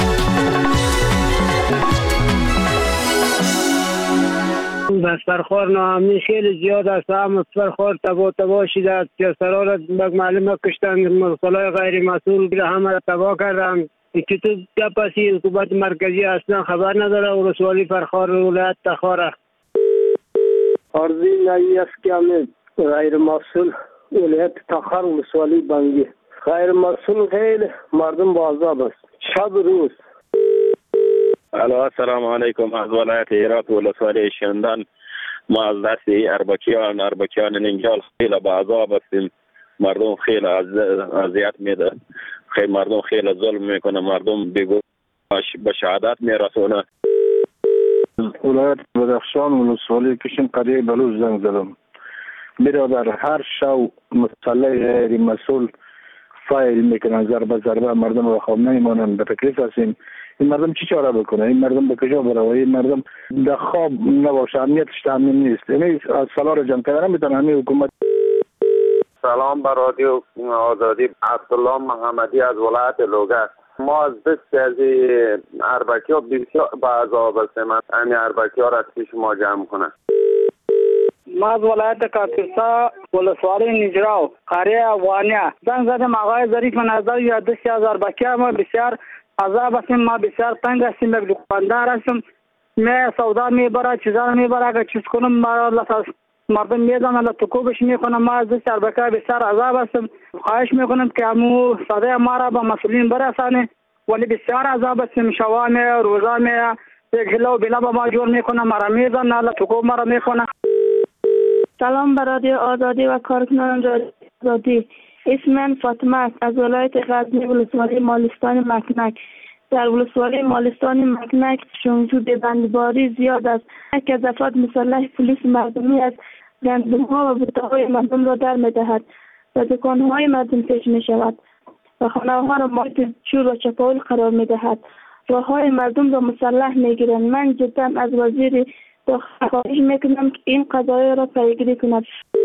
[SPEAKER 21] بسترخوار ناامنی خیلی زیاد است. هم بسترخوار تباه شده است. سرا را به معلومه کشتن، مسئله غیر مسئول همه را تباه کردن. که تو پسی حکومت مرکزی اصلا خبر نداره. ولسوالی فرخار ولایت تخار
[SPEAKER 23] عرضی نایی است که همه غیر مسئول ولایت تخار ولسوالی بنگی غیر مسئول خیلی مردم با عذاب است شب روز.
[SPEAKER 9] السلام علیکم. از ولایت هرات ولسوالی شندان ما از دست اربکیان اینجا خیلی با عذاب هستیم. مردم خیلی اذیت میده، خیلی مردم خیلی ظلم میکنه، مردم بگو به شهادت میرسونه.
[SPEAKER 23] ولایت بدخشان ولسوالی کشین قریه بلوز زنگ زدم. برادر هر شو مسئله غیر مسئول فایل میکنن، ضربه مردم رو خواب نمیمانن. به تکلیف هستیم این مردم چی چاره بکنه؟ این مردم به کجا بره؟ و این مردم در خواب نباشه، امنیتش تامین نیست. یعنی از سالار جمع کردن میتونه همین حکومت.
[SPEAKER 10] سلام بر رادیو آزادی. عبدالله محمدی از ولایت لوگر. ما از بسیاری از اربکی ها بسیار با عذاب هستیم. همین اربکی ها را پیش ما جمع کنه.
[SPEAKER 21] ما از ولایت کاپیسا ولسوالی نجراو قریه افغانیه زنگ زدم. آقای ظریف نظر یا دستی از اربکی ما بسیار عذاب هستیم. ما بسیار تنگ هستیم، یک دکاندار هستیم. می سودا میبره، چیزا میبره، اگر چیز کنم مردم میدن لطکوبش میکنم. ما از دست اربکی بسیار عذاب هستیم. خواهش میکنم که همو صدای ما را با مسئولین برسانه. ولی بسیار عذاب هستیم. شوانه روزانه یک جلو بلا با ما جور میکنه، ما را میزن، لطکوب ما را میکنه.
[SPEAKER 11] سلام بر رادیو آزادی و کارکنان رادیو آزادی. اسم من فاطمه است از ولایت غزنی ولسوالی مالستان مکنک. در ولسوالی مالستان مکنک شنجود بندباری زیاد است. یک از افراد مسلح پلیس مردمی از گندم‌ها و بوته‌های مردم را در می‌دهد و دکان‌های مردم پیش می‌شود و خانه‌ها را مورد چور و چپاول قرار می‌دهد. راه‌های مردم را مسلح می‌گیرند. من جدا از وزیر داخل خواهش می‌کنم که این قضایا را پیگیری کند.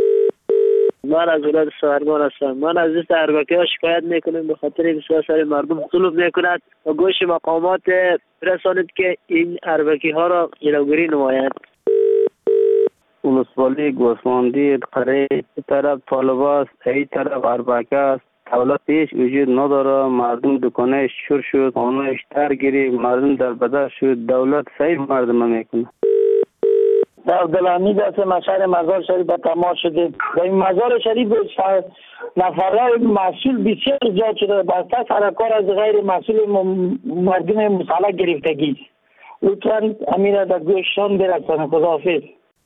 [SPEAKER 21] من از ولایت سواربان هستم. من از دست اربکی ها شکایت میکنم به خاطر بسیار سر مردم ظلم میکند و گوش مقامات رسانید که این اربکی ها را جلوگیری نماید. ولسوالی گوسفندی قریه طرف طالباست، این طرف اربکی است. دولت پیش وجود نداره، مردم دکانه شور شد، خانهش تر گرفت، مردم در بدر شد. دولت سیر مردم میکنه. در عبدالحمید هستم از شهر مزار شریف به تماس شدیم. در این مزار شریف نفرهای مسئول بسیار زیاد شده. بسته سرکار از غیر مسئول مردم مسلح گرفتگی. لطفاً امیر در گوششان برسانه. خداحافظ.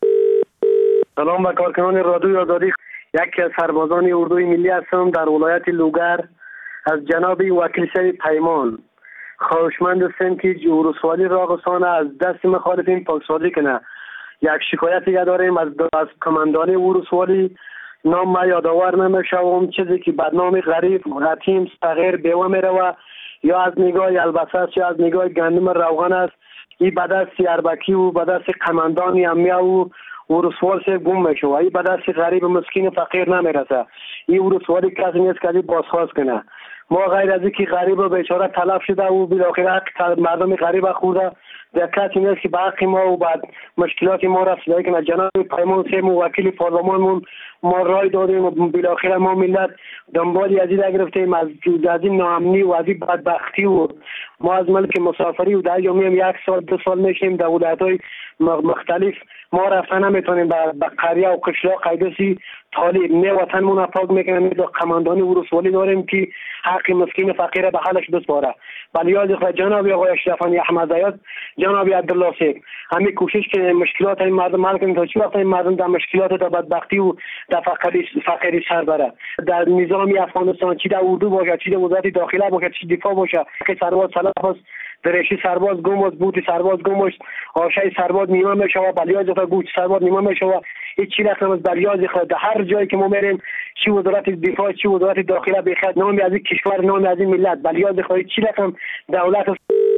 [SPEAKER 23] سلام به کارکنان رادیو آزادی. یکی از سربازان اردوی ملی هستم در ولایت لوگر. از جناب وکیل شهر پیمان خواهشمند هستم که ولسوالی راقصانه از دست مخالفین پاکسازی کنه. یک شکایتی داریم از کماندان ولسوالی. نام ما یادآور نمیشوم، چیزی که بدنام غریب، یتیم، صغیر، بیوه میروه یا از نگاه البسه است یا از نگاه گندم روغن است. این به دست اربکی و به دست کماندان امیه و ولسوال سے گم میشه و این به دست غریب مسکین فقیر نمیرسه. این ولسوالی کسی نیست که بازخواست کنه. ما غیر از اینکه غریب و بیچاره تلف شده و بالاخره حق مردم غریب خورده، در کسی نیست که به حق ما و بعد مشکلات ما رسیده کنه. جناب پیمان سیم و وکیل پارلمانمون ما رای دادیم و بالاخره ما ملت دنبالی از این گرفتیم از این ناامنی و از این بدبختی و ما از ملک مسافری و در یومیم 1 سال 2 سال میشیم در ولایت‌های مختلف. ما رفتن نمیتونیم به قریه و قشلاق قیدسی طالب نه وطنمون پاک میکنیم. در قماندانی ولسوالی داریم که حق مسکین فقیر به حالش بسپاره. بلیاد جناب آقای اشرف احمدزاده، جناب عبدالله سیک همین کوشش که مشکلات این مردم حل کنیم تا چی وقت این مردم در مشکلات در بدبختی و در فقری سر بره. در نظام افغانستان چی در اردو باشه، چی در وزارت داخله باشه، چی دفاع باشه، که سرباز سلاح است، درشی سرباز گم است، بوتی سرباز گم است، آشای سرباز نیمه میشوه، بلیاد گوش سرباز نیمه میشوه. هیچ چیز نکنم از بلیاد خود در هر جایی که ما میریم، چی وزارت دفاع چی وزارت داخله بخیر نامی از این کشور نامی از این ملت بلیاد خود چی نکنم دولت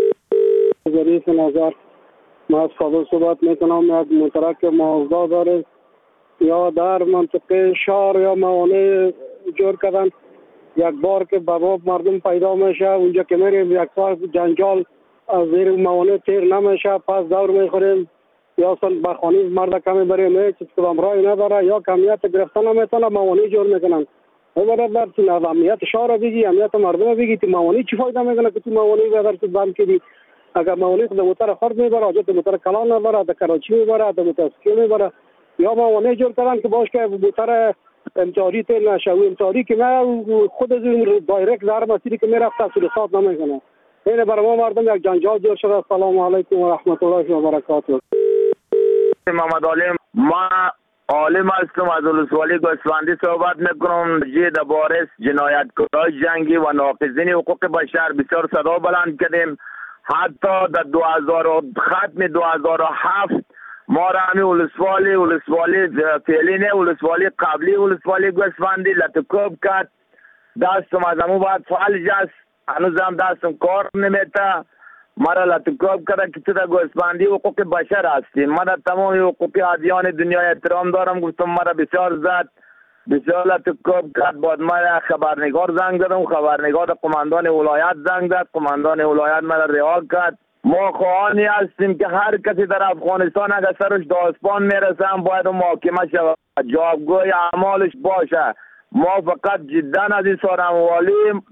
[SPEAKER 23] ظریف نظر. ما از کابل صحبت میکنم. یک مترک معاوضه داره یا در منطقه شهر یا موانع جور کردن. یک بار که بابا مردم پیدا میشه اونجا که میریم یک سال جنجال از زیر موانع تیر نمیشه، پس دور میخوریم یا اصلا بخانی مرد کمی بریم چیز کدام رای نداره یا کمیت گرفتن نمیتونه موانع جور میکنن.
[SPEAKER 21] باید برسیم امنیت شهر بگی، امنیت مردم بگی. تو موانع چی فایده میکنه که تو موانع اگر تو بند کردی؟ اگر موانع خود موتر خرد میبره، حاجت موتر کلان میبره، در کراچی میبره، در موتورسیکل میبره، یا موانع جور کردن که باش که موتر امتحاری تیل نشه و امتحاری که نه خود از این دایرکت در مسیری که میرفت تسهیلات نمیکنه. این برای ما مردم یک جنجال جور شده. السلام علیکم و رحمت الله و برکاته.
[SPEAKER 12] محمد علیم، ما عالم هستم، از ولسوالی گوسفندی صحبت میکنم. در باره جنایتکارای جنگی و ناقضین حقوق بشر بسیار صدا بلند کردیم. حتی در ختم 2007 ما را همین ولسوالی فعلی نه، ولسوالی قبلی ولسوالی گوسفندی لطکوب کرد. دستم از همون باید فعال است، هنوز هم دستم کار نمیته. مرا لطکوب کرده که تو در گوسفندی حقوق بشر هستیم. من در تمام حقوق ادیان دنیا احترام دارم. گفتم مرا بسیار زد، بسیار لطکوب کرد. بعد من خبرنگار زنگ زدم، خبرنگار قماندان ولایت زنگ زد، قماندان ولایت مرا رها کرد. ما خواهانی هستیم که هر کسی در افغانستان اگر سرش داستان میرسه باید محاکمه شود، جوابگوی اعمالش باشه. ما فقط جدا از این سارنوالی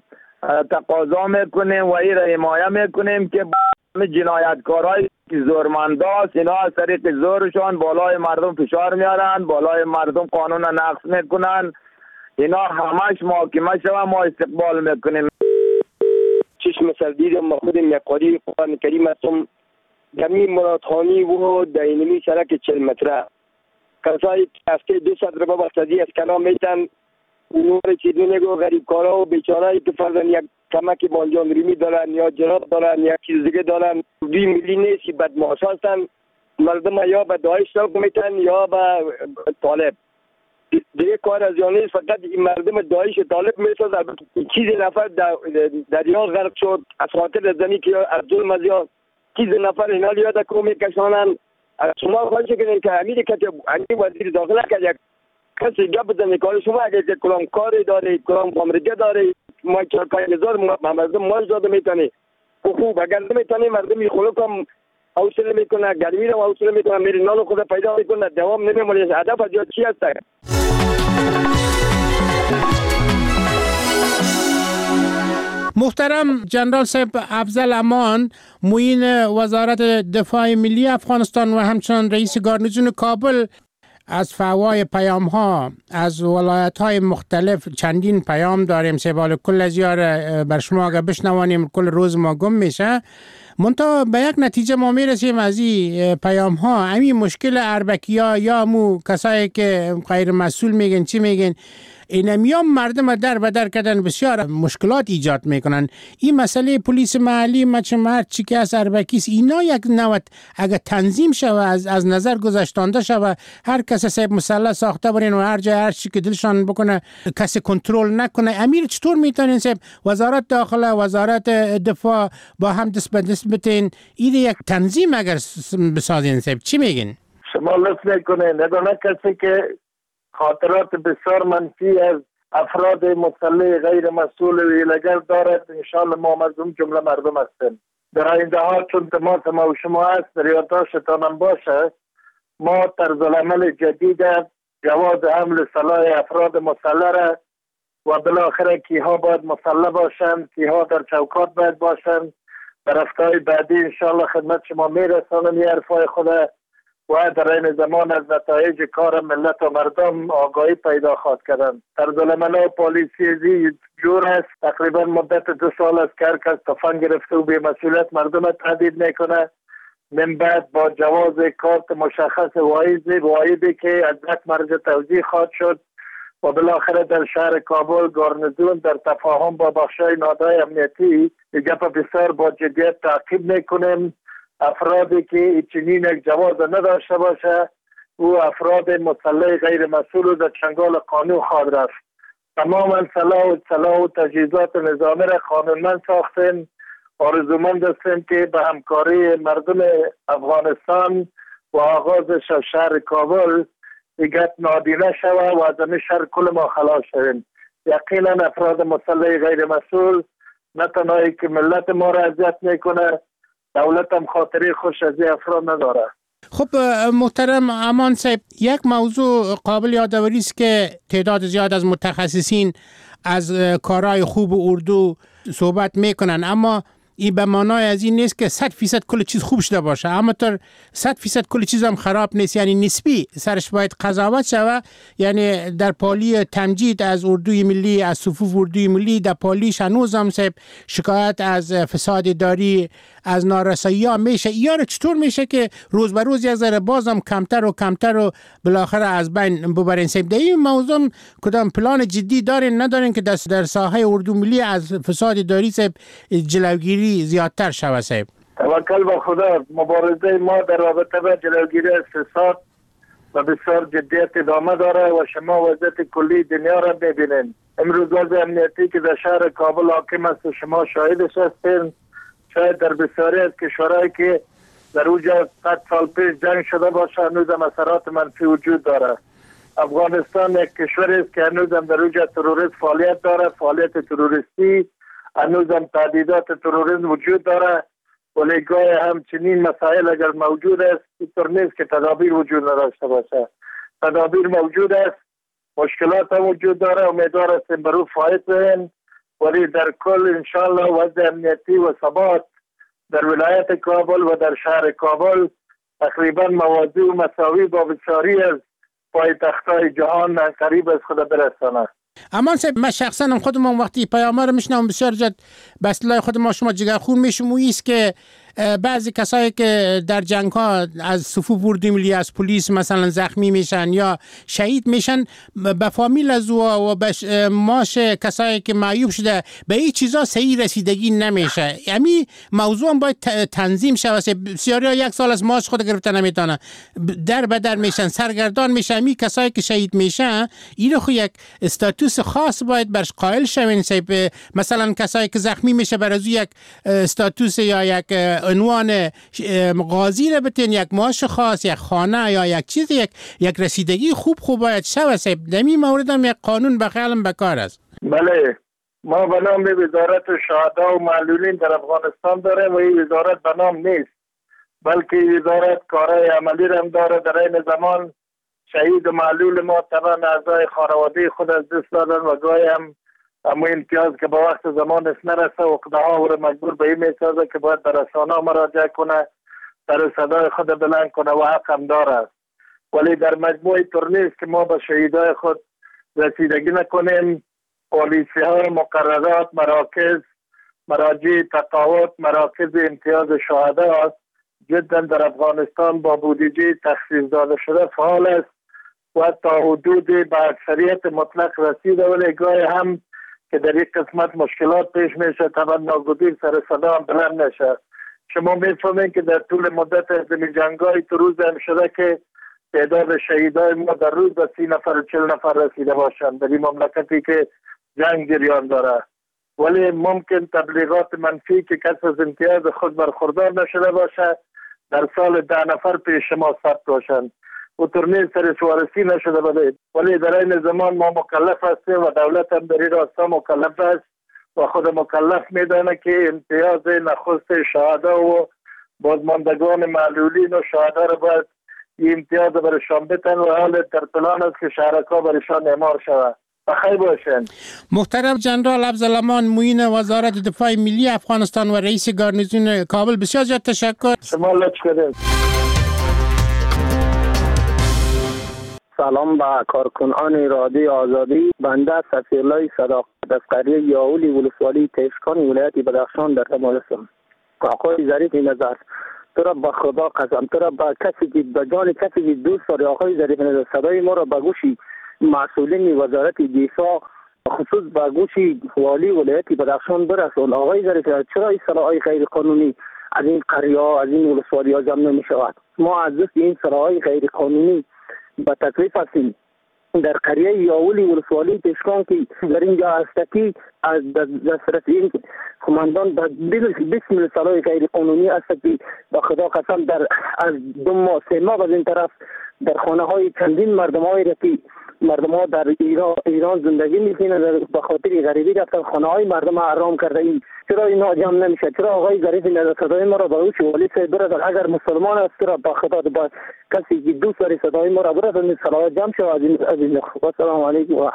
[SPEAKER 12] تقاضا میکنیم و این را حمایه میکنیم که جنایتکارهای زورمنداست، اینا از طریق زورشان بالای مردم فشار میارن، بالای مردم قانون نقض میکنن. اینا همش محاکمه شود. ما استقبال میکنیم.
[SPEAKER 13] چشم سر دیدم ما خودم یک قاری قرآن کریم هستم. دمی مرادخانی و دینمی سرک 40 متره کسایی هفته 200 روپا بستدی از کنا میتن. اونو چیزی نگو غریب کارا و بیچارهایی که فرزن یک کمک بانجاندریمی دارن یا جرات دارن یا چیز دیگه دارن، 2 میلی نیستی بدمعاش هستن. مردم یا به داعش سوق میتن یا به طالب. دیگه کار از یانیست. فقط این مردم داعش طالب میساز. چیز نفر دریا غرق شد از خاطر زنی که از ظلم از یا چیز نفر اینا یاد کو میکشانن. شما خواهش کنین که امیر که وزیر داخله که یک کسی گپ بزنه کار شما اگر که کلام کاری داره، کلام فامرگه داره، ما چرکای نزار مردم ماش داده میتونه خوب. اگر نمیتونه مردم خلق هم حوصله میکنه، گرمی رو حوصله میکنه، میره نان خود پیدا میکنه، دوام نمیمونه. هدف از چی هست؟
[SPEAKER 7] محترم جنرال صاحب افضل امان، معین وزارت دفاع ملی افغانستان و همچنان رئیس گارنیزون کابل از فوای پیام ها از ولایت های مختلف چندین پیام داریم. سبال کل از یار بر شما اگر بشنوانیم کل روز ما گم میشه. منتها به یک نتیجه ما میرسیم از این پیام ها. همین مشکل اربکی ها یا مو کسایی که غیر مسئول میگن چی میگن، این میام مردم در بدر کردن بسیار مشکلات ایجاد میکنن. این مسئله پلیس محلی مرد چی که از اربکیست، اینا یک نوع اگر تنظیم شوه از نظر گذاشتانده شوه، هر کس صاحب مسلح ساخته برین و هر جای هر چی که دلشان بکنه کسی کنترل نکنه. امیر چطور میتونین صاحب وزارت داخله وزارت دفاع با هم دست به دست بتین این یک تنظیم اگر بسازین؟ صاحب چی میگین؟
[SPEAKER 5] شما لطف میکنه ندانه کسی که خاطرات بسیار منفی از افراد مسلح غیر مسئول و حیله‌گر دارد. انشاءالله ما مردم جمله مردم هستیم. در آینده ها چون تماس ما و شما هست در یادداشتتان هم باشه، ما طرز العمل جدید جواز حمل سلاح افراد مسلح را و بالاخره کیها باید مسلح باشند، کیها در چوکات باید باشند، در هفته‌های بعدی انشاءالله خدمت شما میرسانم یه حرفای خود و در این زمان از نتایج کار ملت و مردم آگاهی پیدا خواهد کردن. طرز العمل پلیسی جور است. تقریبا مدت 2 سال است که هر کس تفنگ گرفته و به مسئولیت مردم تهدید میکنه. من بعد با جواز کارت مشخص واحدی که از یک مرجع توضیح خواهد شد و بالاخره در شهر کابل گارنیزون در تفاهم با بخشای نهادهای امنیتی گپ بسیار با جدیت تعقیب میکنیم. افرادی که چنین یک جواز نداشته باشه او افراد مسلح غیر مسئول در چنگال قانون خواهد رفت. تماما سلاح و تجهیزات نظامی را قانونمند ساختیم. آرزومند هستیم که به همکاری مردم افغانستان و آغازش از شهر کابل دیگر نادیده شود و از همین شر کل ما خلاص شویم. یقینا افراد مسلح غیر مسئول نه تنهایی که ملت ما را اذیت میکنه، دولت هم خاطری خوش از این افراد نداره.
[SPEAKER 7] خب محترم امان صاحب، یک موضوع قابل یادآوری است که تعداد زیاد از متخصصین از کارهای خوب اردو صحبت میکنن، اما این به معنای از این نیست که 100% کل چیز خوب شده باشه، اما تر 100% کل چیز هم خراب نیست، یعنی نسبی سرش باید قضاوت شود. یعنی در پالی تمجید از اردوی ملی، از صفوف اردوی ملی، در پالیش هنوز هم شکایت از فساد اداری، از نارسایی ها میشه. یا چطور میشه که روز به روز یک ذره بازم کمتر و کمتر و بالاخره از بین ببرین؟ در این موضوع کدام پلان جدی دارین ندارین که در ساحه اردو ملی از فساد اداری جلوگیری زیادتر شود؟ صاحب
[SPEAKER 14] توکل به خدا. مبارزه ما در رابطه با جلوگیری از فساد و بسیار جدیت ادامه داره و شما وضعیت کلی دنیا را ببینید. امروز وضع امنیتی که در شهر کابل حاکم است و شما شاهدش هستین، شاید در بسیاری از کشورهایی که در اونجا 100 سال پیش جنگ شده باشه هنوز هم اثرات منفی وجود داره. افغانستان یک کشوری است که هنوز هم در اونجا تروریست فعالیت داره، فعالیت تروریستی، هنوز هم تهدیدات تروریسم وجود داره. ولی گاهی همچنین مسائل اگر موجود است اینطور نیست که تدابیر وجود نداشته باشه. تدابیر موجود است، مشکلات هم وجود داره، امیدوار هستیم برو فایت بین، ولی در کل انشالله وضع امنیتی و ثبات در ولایت کابل و در شهر کابل تقریبا موازی و مساوی با بسیاری از پایتخت‌های جهان قریب از خود برسانه.
[SPEAKER 7] امان صاحب، من شخصا هم خودم وقتی پیام‌ها رو میشنم بسیار جد به اصطلاح خود ما شما جگرخون میشم و ایست که بعضی کسایی که در جنگ ها از صفوف اردوی ملی از پلیس مثلا زخمی میشن یا شهید میشن، به فامیل از و به ماش کسایی که معیوب شده به این چیزا صحیح رسیدگی نمیشه. یعنی موضوع هم باید تنظیم شود. بسیاری ها 1 سال از ماش خود گرفته نمیتونن، در به در میشن، سرگردان میشن. می کسایی که شهید میشن این خو یک استاتوس خاص باید برش قائل شوین. مثلا کسایی که زخمی میشه برای یک استاتوس یا یک عنوان غازی رو بتین، یک معاش خاص، یک خانه یا یک چیز، یک رسیدگی خوب باید شود. در این مورد هم یک قانون به خیالم بکار است.
[SPEAKER 14] بله، ما به نام وزارت شهدا و معلولین در افغانستان داریم و این وزارت به نام نیست، بلکه وزارت کارهای عملی هم داره. در این زمان شهید و معلول ما طبعا اعضای خانواده خود از دست دادن و گاهی هم اما امتیاز که با وقت زمانش نرسه و قدها او مجبور به این میسازه که باید به رسانه مراجعه کنه، در صدای خود بلند کنه و حق هم داره. ولی در مجموع طور نیست که ما به شهیدای خود رسیدگی نکنیم. پالیسی ها، مقررات، مراکز، مراجع تقاعد، مراکز امتیاز شهدا جدا در افغانستان با بودجه تخصیص داده شده فعال است و تا حدود به اکثریت مطلق رسیده، ولی گاهی هم که در یک قسمت مشکلات پیش میشه طبعا ناگزیر سر صدا هم بلند نشه. شما میفهمین که در طول مدت از جنگ‌های تو روز هم شده که تعداد شهیدای ما در روز به 30 نفر و 40 نفر رسیده باشند در این مملکتی که جنگ جریان داره. ولی ممکن تبلیغات منفی که کس از امتیاز خود برخوردار نشده باشه در سال 10 نفر پیش شما ثبت باشند و تورنیر سر سوارسی نشده بده. ولی در این زمان ما مکلف هستیم و دولت هم در این راستا مکلف است و خود مکلف میدانه که امتیاز نخست شهدا و بازماندگان معلولین و شهدا را باید این امتیاز برشان بتن و حال در پلان است که شهرکا برشان اعمار شود. بخیر باشین.
[SPEAKER 7] محترم جنرال افضل امان، معین وزارت دفاع ملی افغانستان و رئیس گارنیزون کابل، بسیار زیاد تشکر.
[SPEAKER 14] شما لطف کنید.
[SPEAKER 24] سلام به کارکنان رادیو آزادی. بنده سفیرالله صداقت از قریه یاولی ولسوالی تیشکان ولایت بدخشان در تماس هستم. آقای ظریف نظر، تو را به خدا قسم، تو را به کسی که به جان کسی که دوست داری آقای ظریف نظر، صدای ما را به گوشی مسئولین وزارت دفاع خصوص به گوشی والی ولایت بدخشان برسون. آقای ظریف چرا این سراهای غیر قانونی از این قریه ها از این ولسوالی ها جمع نمی شود؟ ما از دست این سراهای غیر قانونی با تکلیف هستیم. در قریه یاولی ولسوالی تشکان که در اینجا هستکی از دسترس این کماندان در 20 سالهای غیر قانونی است که با خدا قسم در از 2 ماه 3 ماه از این طرف در خانه های چندین مردم هایی را که مردم ها در ایران زندگی میکنن، به خاطر غریبی رفتن خانه های مردم ها حرام کرده. این چرا اینا جمع نمیشه؟ چرا آقای ظریف نظر صدای ما را به اوچ والی صاحب برسد؟ اگر مسلمان است را به خدا با کسی که دوست داری صدای ما را برسد این صلوات جمع شود. از این نقطه السلام علیکم.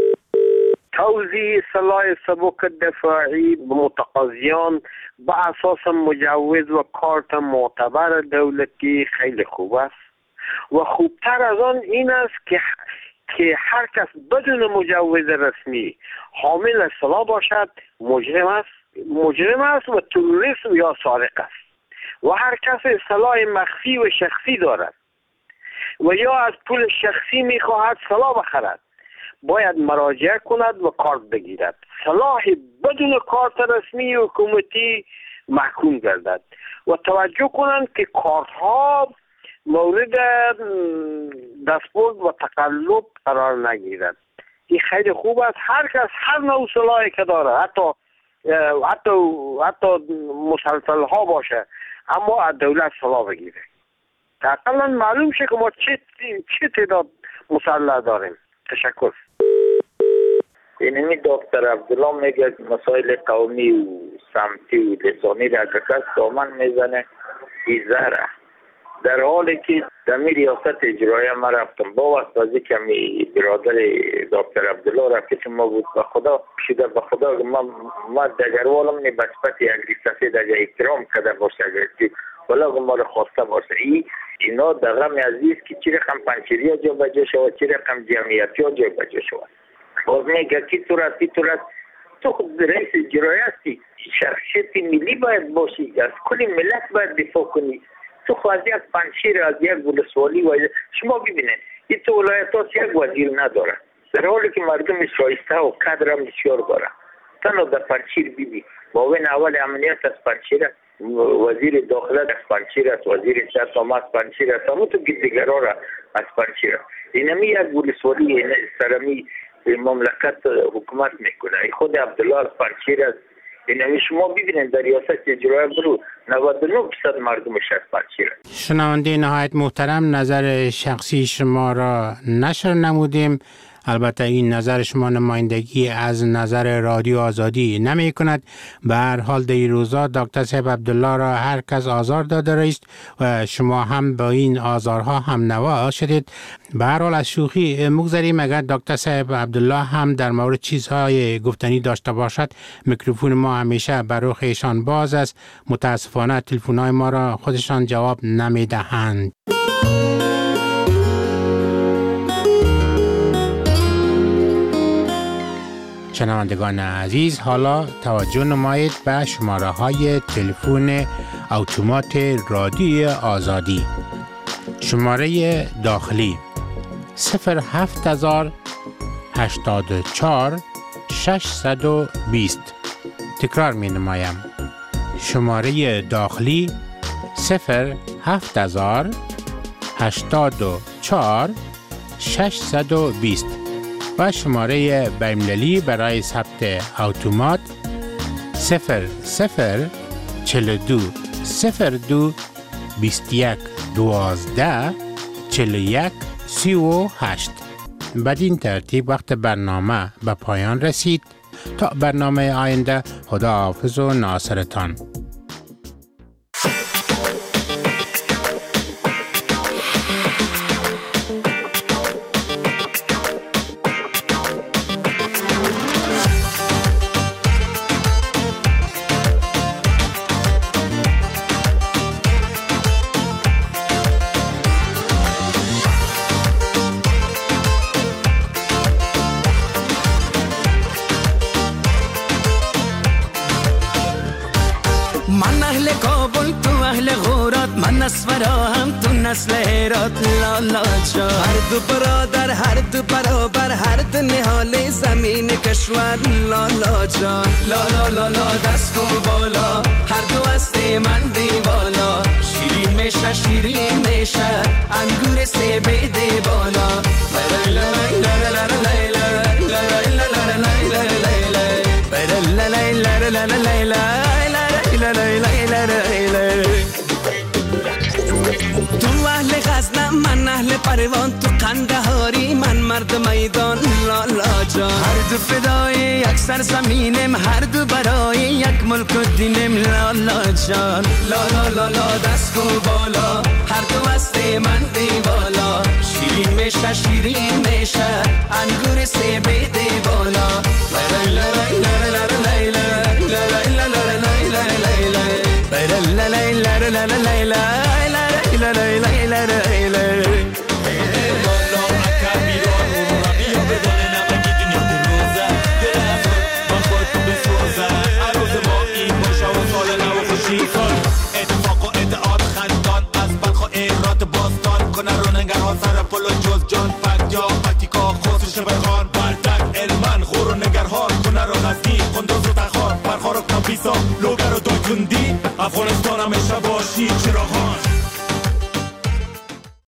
[SPEAKER 15] توزیع سلاح سبک دفاعی به متقاضیان با اساس مجوز و کارت معتبر دولتی خیلی خوب است و خوبتر از آن این است که هر کس بدون مجوز رسمی حامل سلاح باشد مجرم است و تروریست یا سارق است و هر کس سلاح مخفی و شخصی دارد و یا از پول شخصی میخواهد سلاح بخرد باید مراجعه کند و کارت بگیرد. سلاح بدون کارت رسمی حکومتی محکوم گردد و توجه کنند که کارت‌ها مورد دستبرد و تقلب قرار نگیرد. این خیلی خوب است. هر کس هر نوع سلاحی که داره حتی مسلسل ها باشه اما از دولت سلاح بگیره. اقلا معلوم شه که ما چه تعداد مسلح داریم. تشکر.
[SPEAKER 12] اینمی دکتر عبدالله میگه مسائل قومی و سمتی و لسانی را که کس دامن میزنه ایزاره. در حالی که دمی ریاست اجرایی ما رفتم با وقت از کمی برادر دکتر عبدالله رفت که ما بود به خدا شده به خدا ما دگروالم نی بسپت یک ریسته در احترام کده باشه ولی ما را خواسته باشه. اینا در غم عزیز که چی رقم پنچری ها جا بجا شود چی رقم جمعیتی ها جا بجا شود. باز میگه کی صورت تو خود رئیس اجرایی هستی شخصیت ملی باید باشی از کلی ملت باید دفاع کنی. تو خواستی از پنچیر از یک ولسوالی و شما ببینید این تو ولایت ها یک وزیر نداره در حالی که مردم شایسته و قدر هم بسیار داره. تنها در پنچیر ببین معاون اول امنیت از پنچیر وزیر داخله از پنچیر است وزیر سیاست از پنچیر است همون تو دیگران را از پنچیر است. اینمی یک ولسوالی سرمی مملکت حکومت میکنه. خود عبدالله از پنچیر است. اینمی شما ببینید در ریاست اجرایی برو 99% مردمش از پنچیر است.
[SPEAKER 7] شنونده نهایت محترم نظر شخصی شما را نشر نمودیم. البته این نظر شما نمایندگی از نظر رادیو آزادی نمی کند. به هر حال در این روزا دکتر صاحب عبدالله را هر کس آزار داده است و شما هم با این آزارها هم نوا شدید. به هر حال از شوخی مگذریم. اگر دکتر صاحب عبدالله هم در مورد چیزهای گفتنی داشته باشد میکروفون ما همیشه بر رخ ایشان باز است. متاسفانه تلفن‌های ما را خودشان جواب نمی دهند. شنوندگان عزیز حالا توجه نمایید به شماره های تلفن اتومات رادیو آزادی. شماره داخلی 07084 620. تکرار می نمایم. شماره داخلی 07084 620 و شماره بین‌المللی برای ثبت اتومات 0042 02 21 12 41 38. بدین ترتیب وقت برنامه به پایان رسید. تا برنامه آینده خداحافظ و ناصرتان.
[SPEAKER 17] نسل هرات لالا جا هر دو برادر هر دو برابر هر دو نهال زمین کشور لالا جا لالا لالا دست و بالا هر دو است من دیوالا شیرین میشه شیرین میشه انگور سبیده بالا غزنم من اهل پروان تو قندهاری من مرد میدان لالا جان هر دو فدای یک سرزمینم هر دو برای یک ملک و دینم لالا جان لالا لالا دست کو بالا هر دو هست من دیوالا شیرین میشه شیرین میشه انگور سیب دیوالا
[SPEAKER 6] اتفاق و ادعاد خندان از بلخ و ایرات باستان کنه رو نگران سر پل و جز جان پک جا پکتیکا خسرش بخان بردک علمان غور و نگرهان کنه رو غزنی قندوز و تخار پرخار و کمپیسا لوگر و دوی کندی افغانستان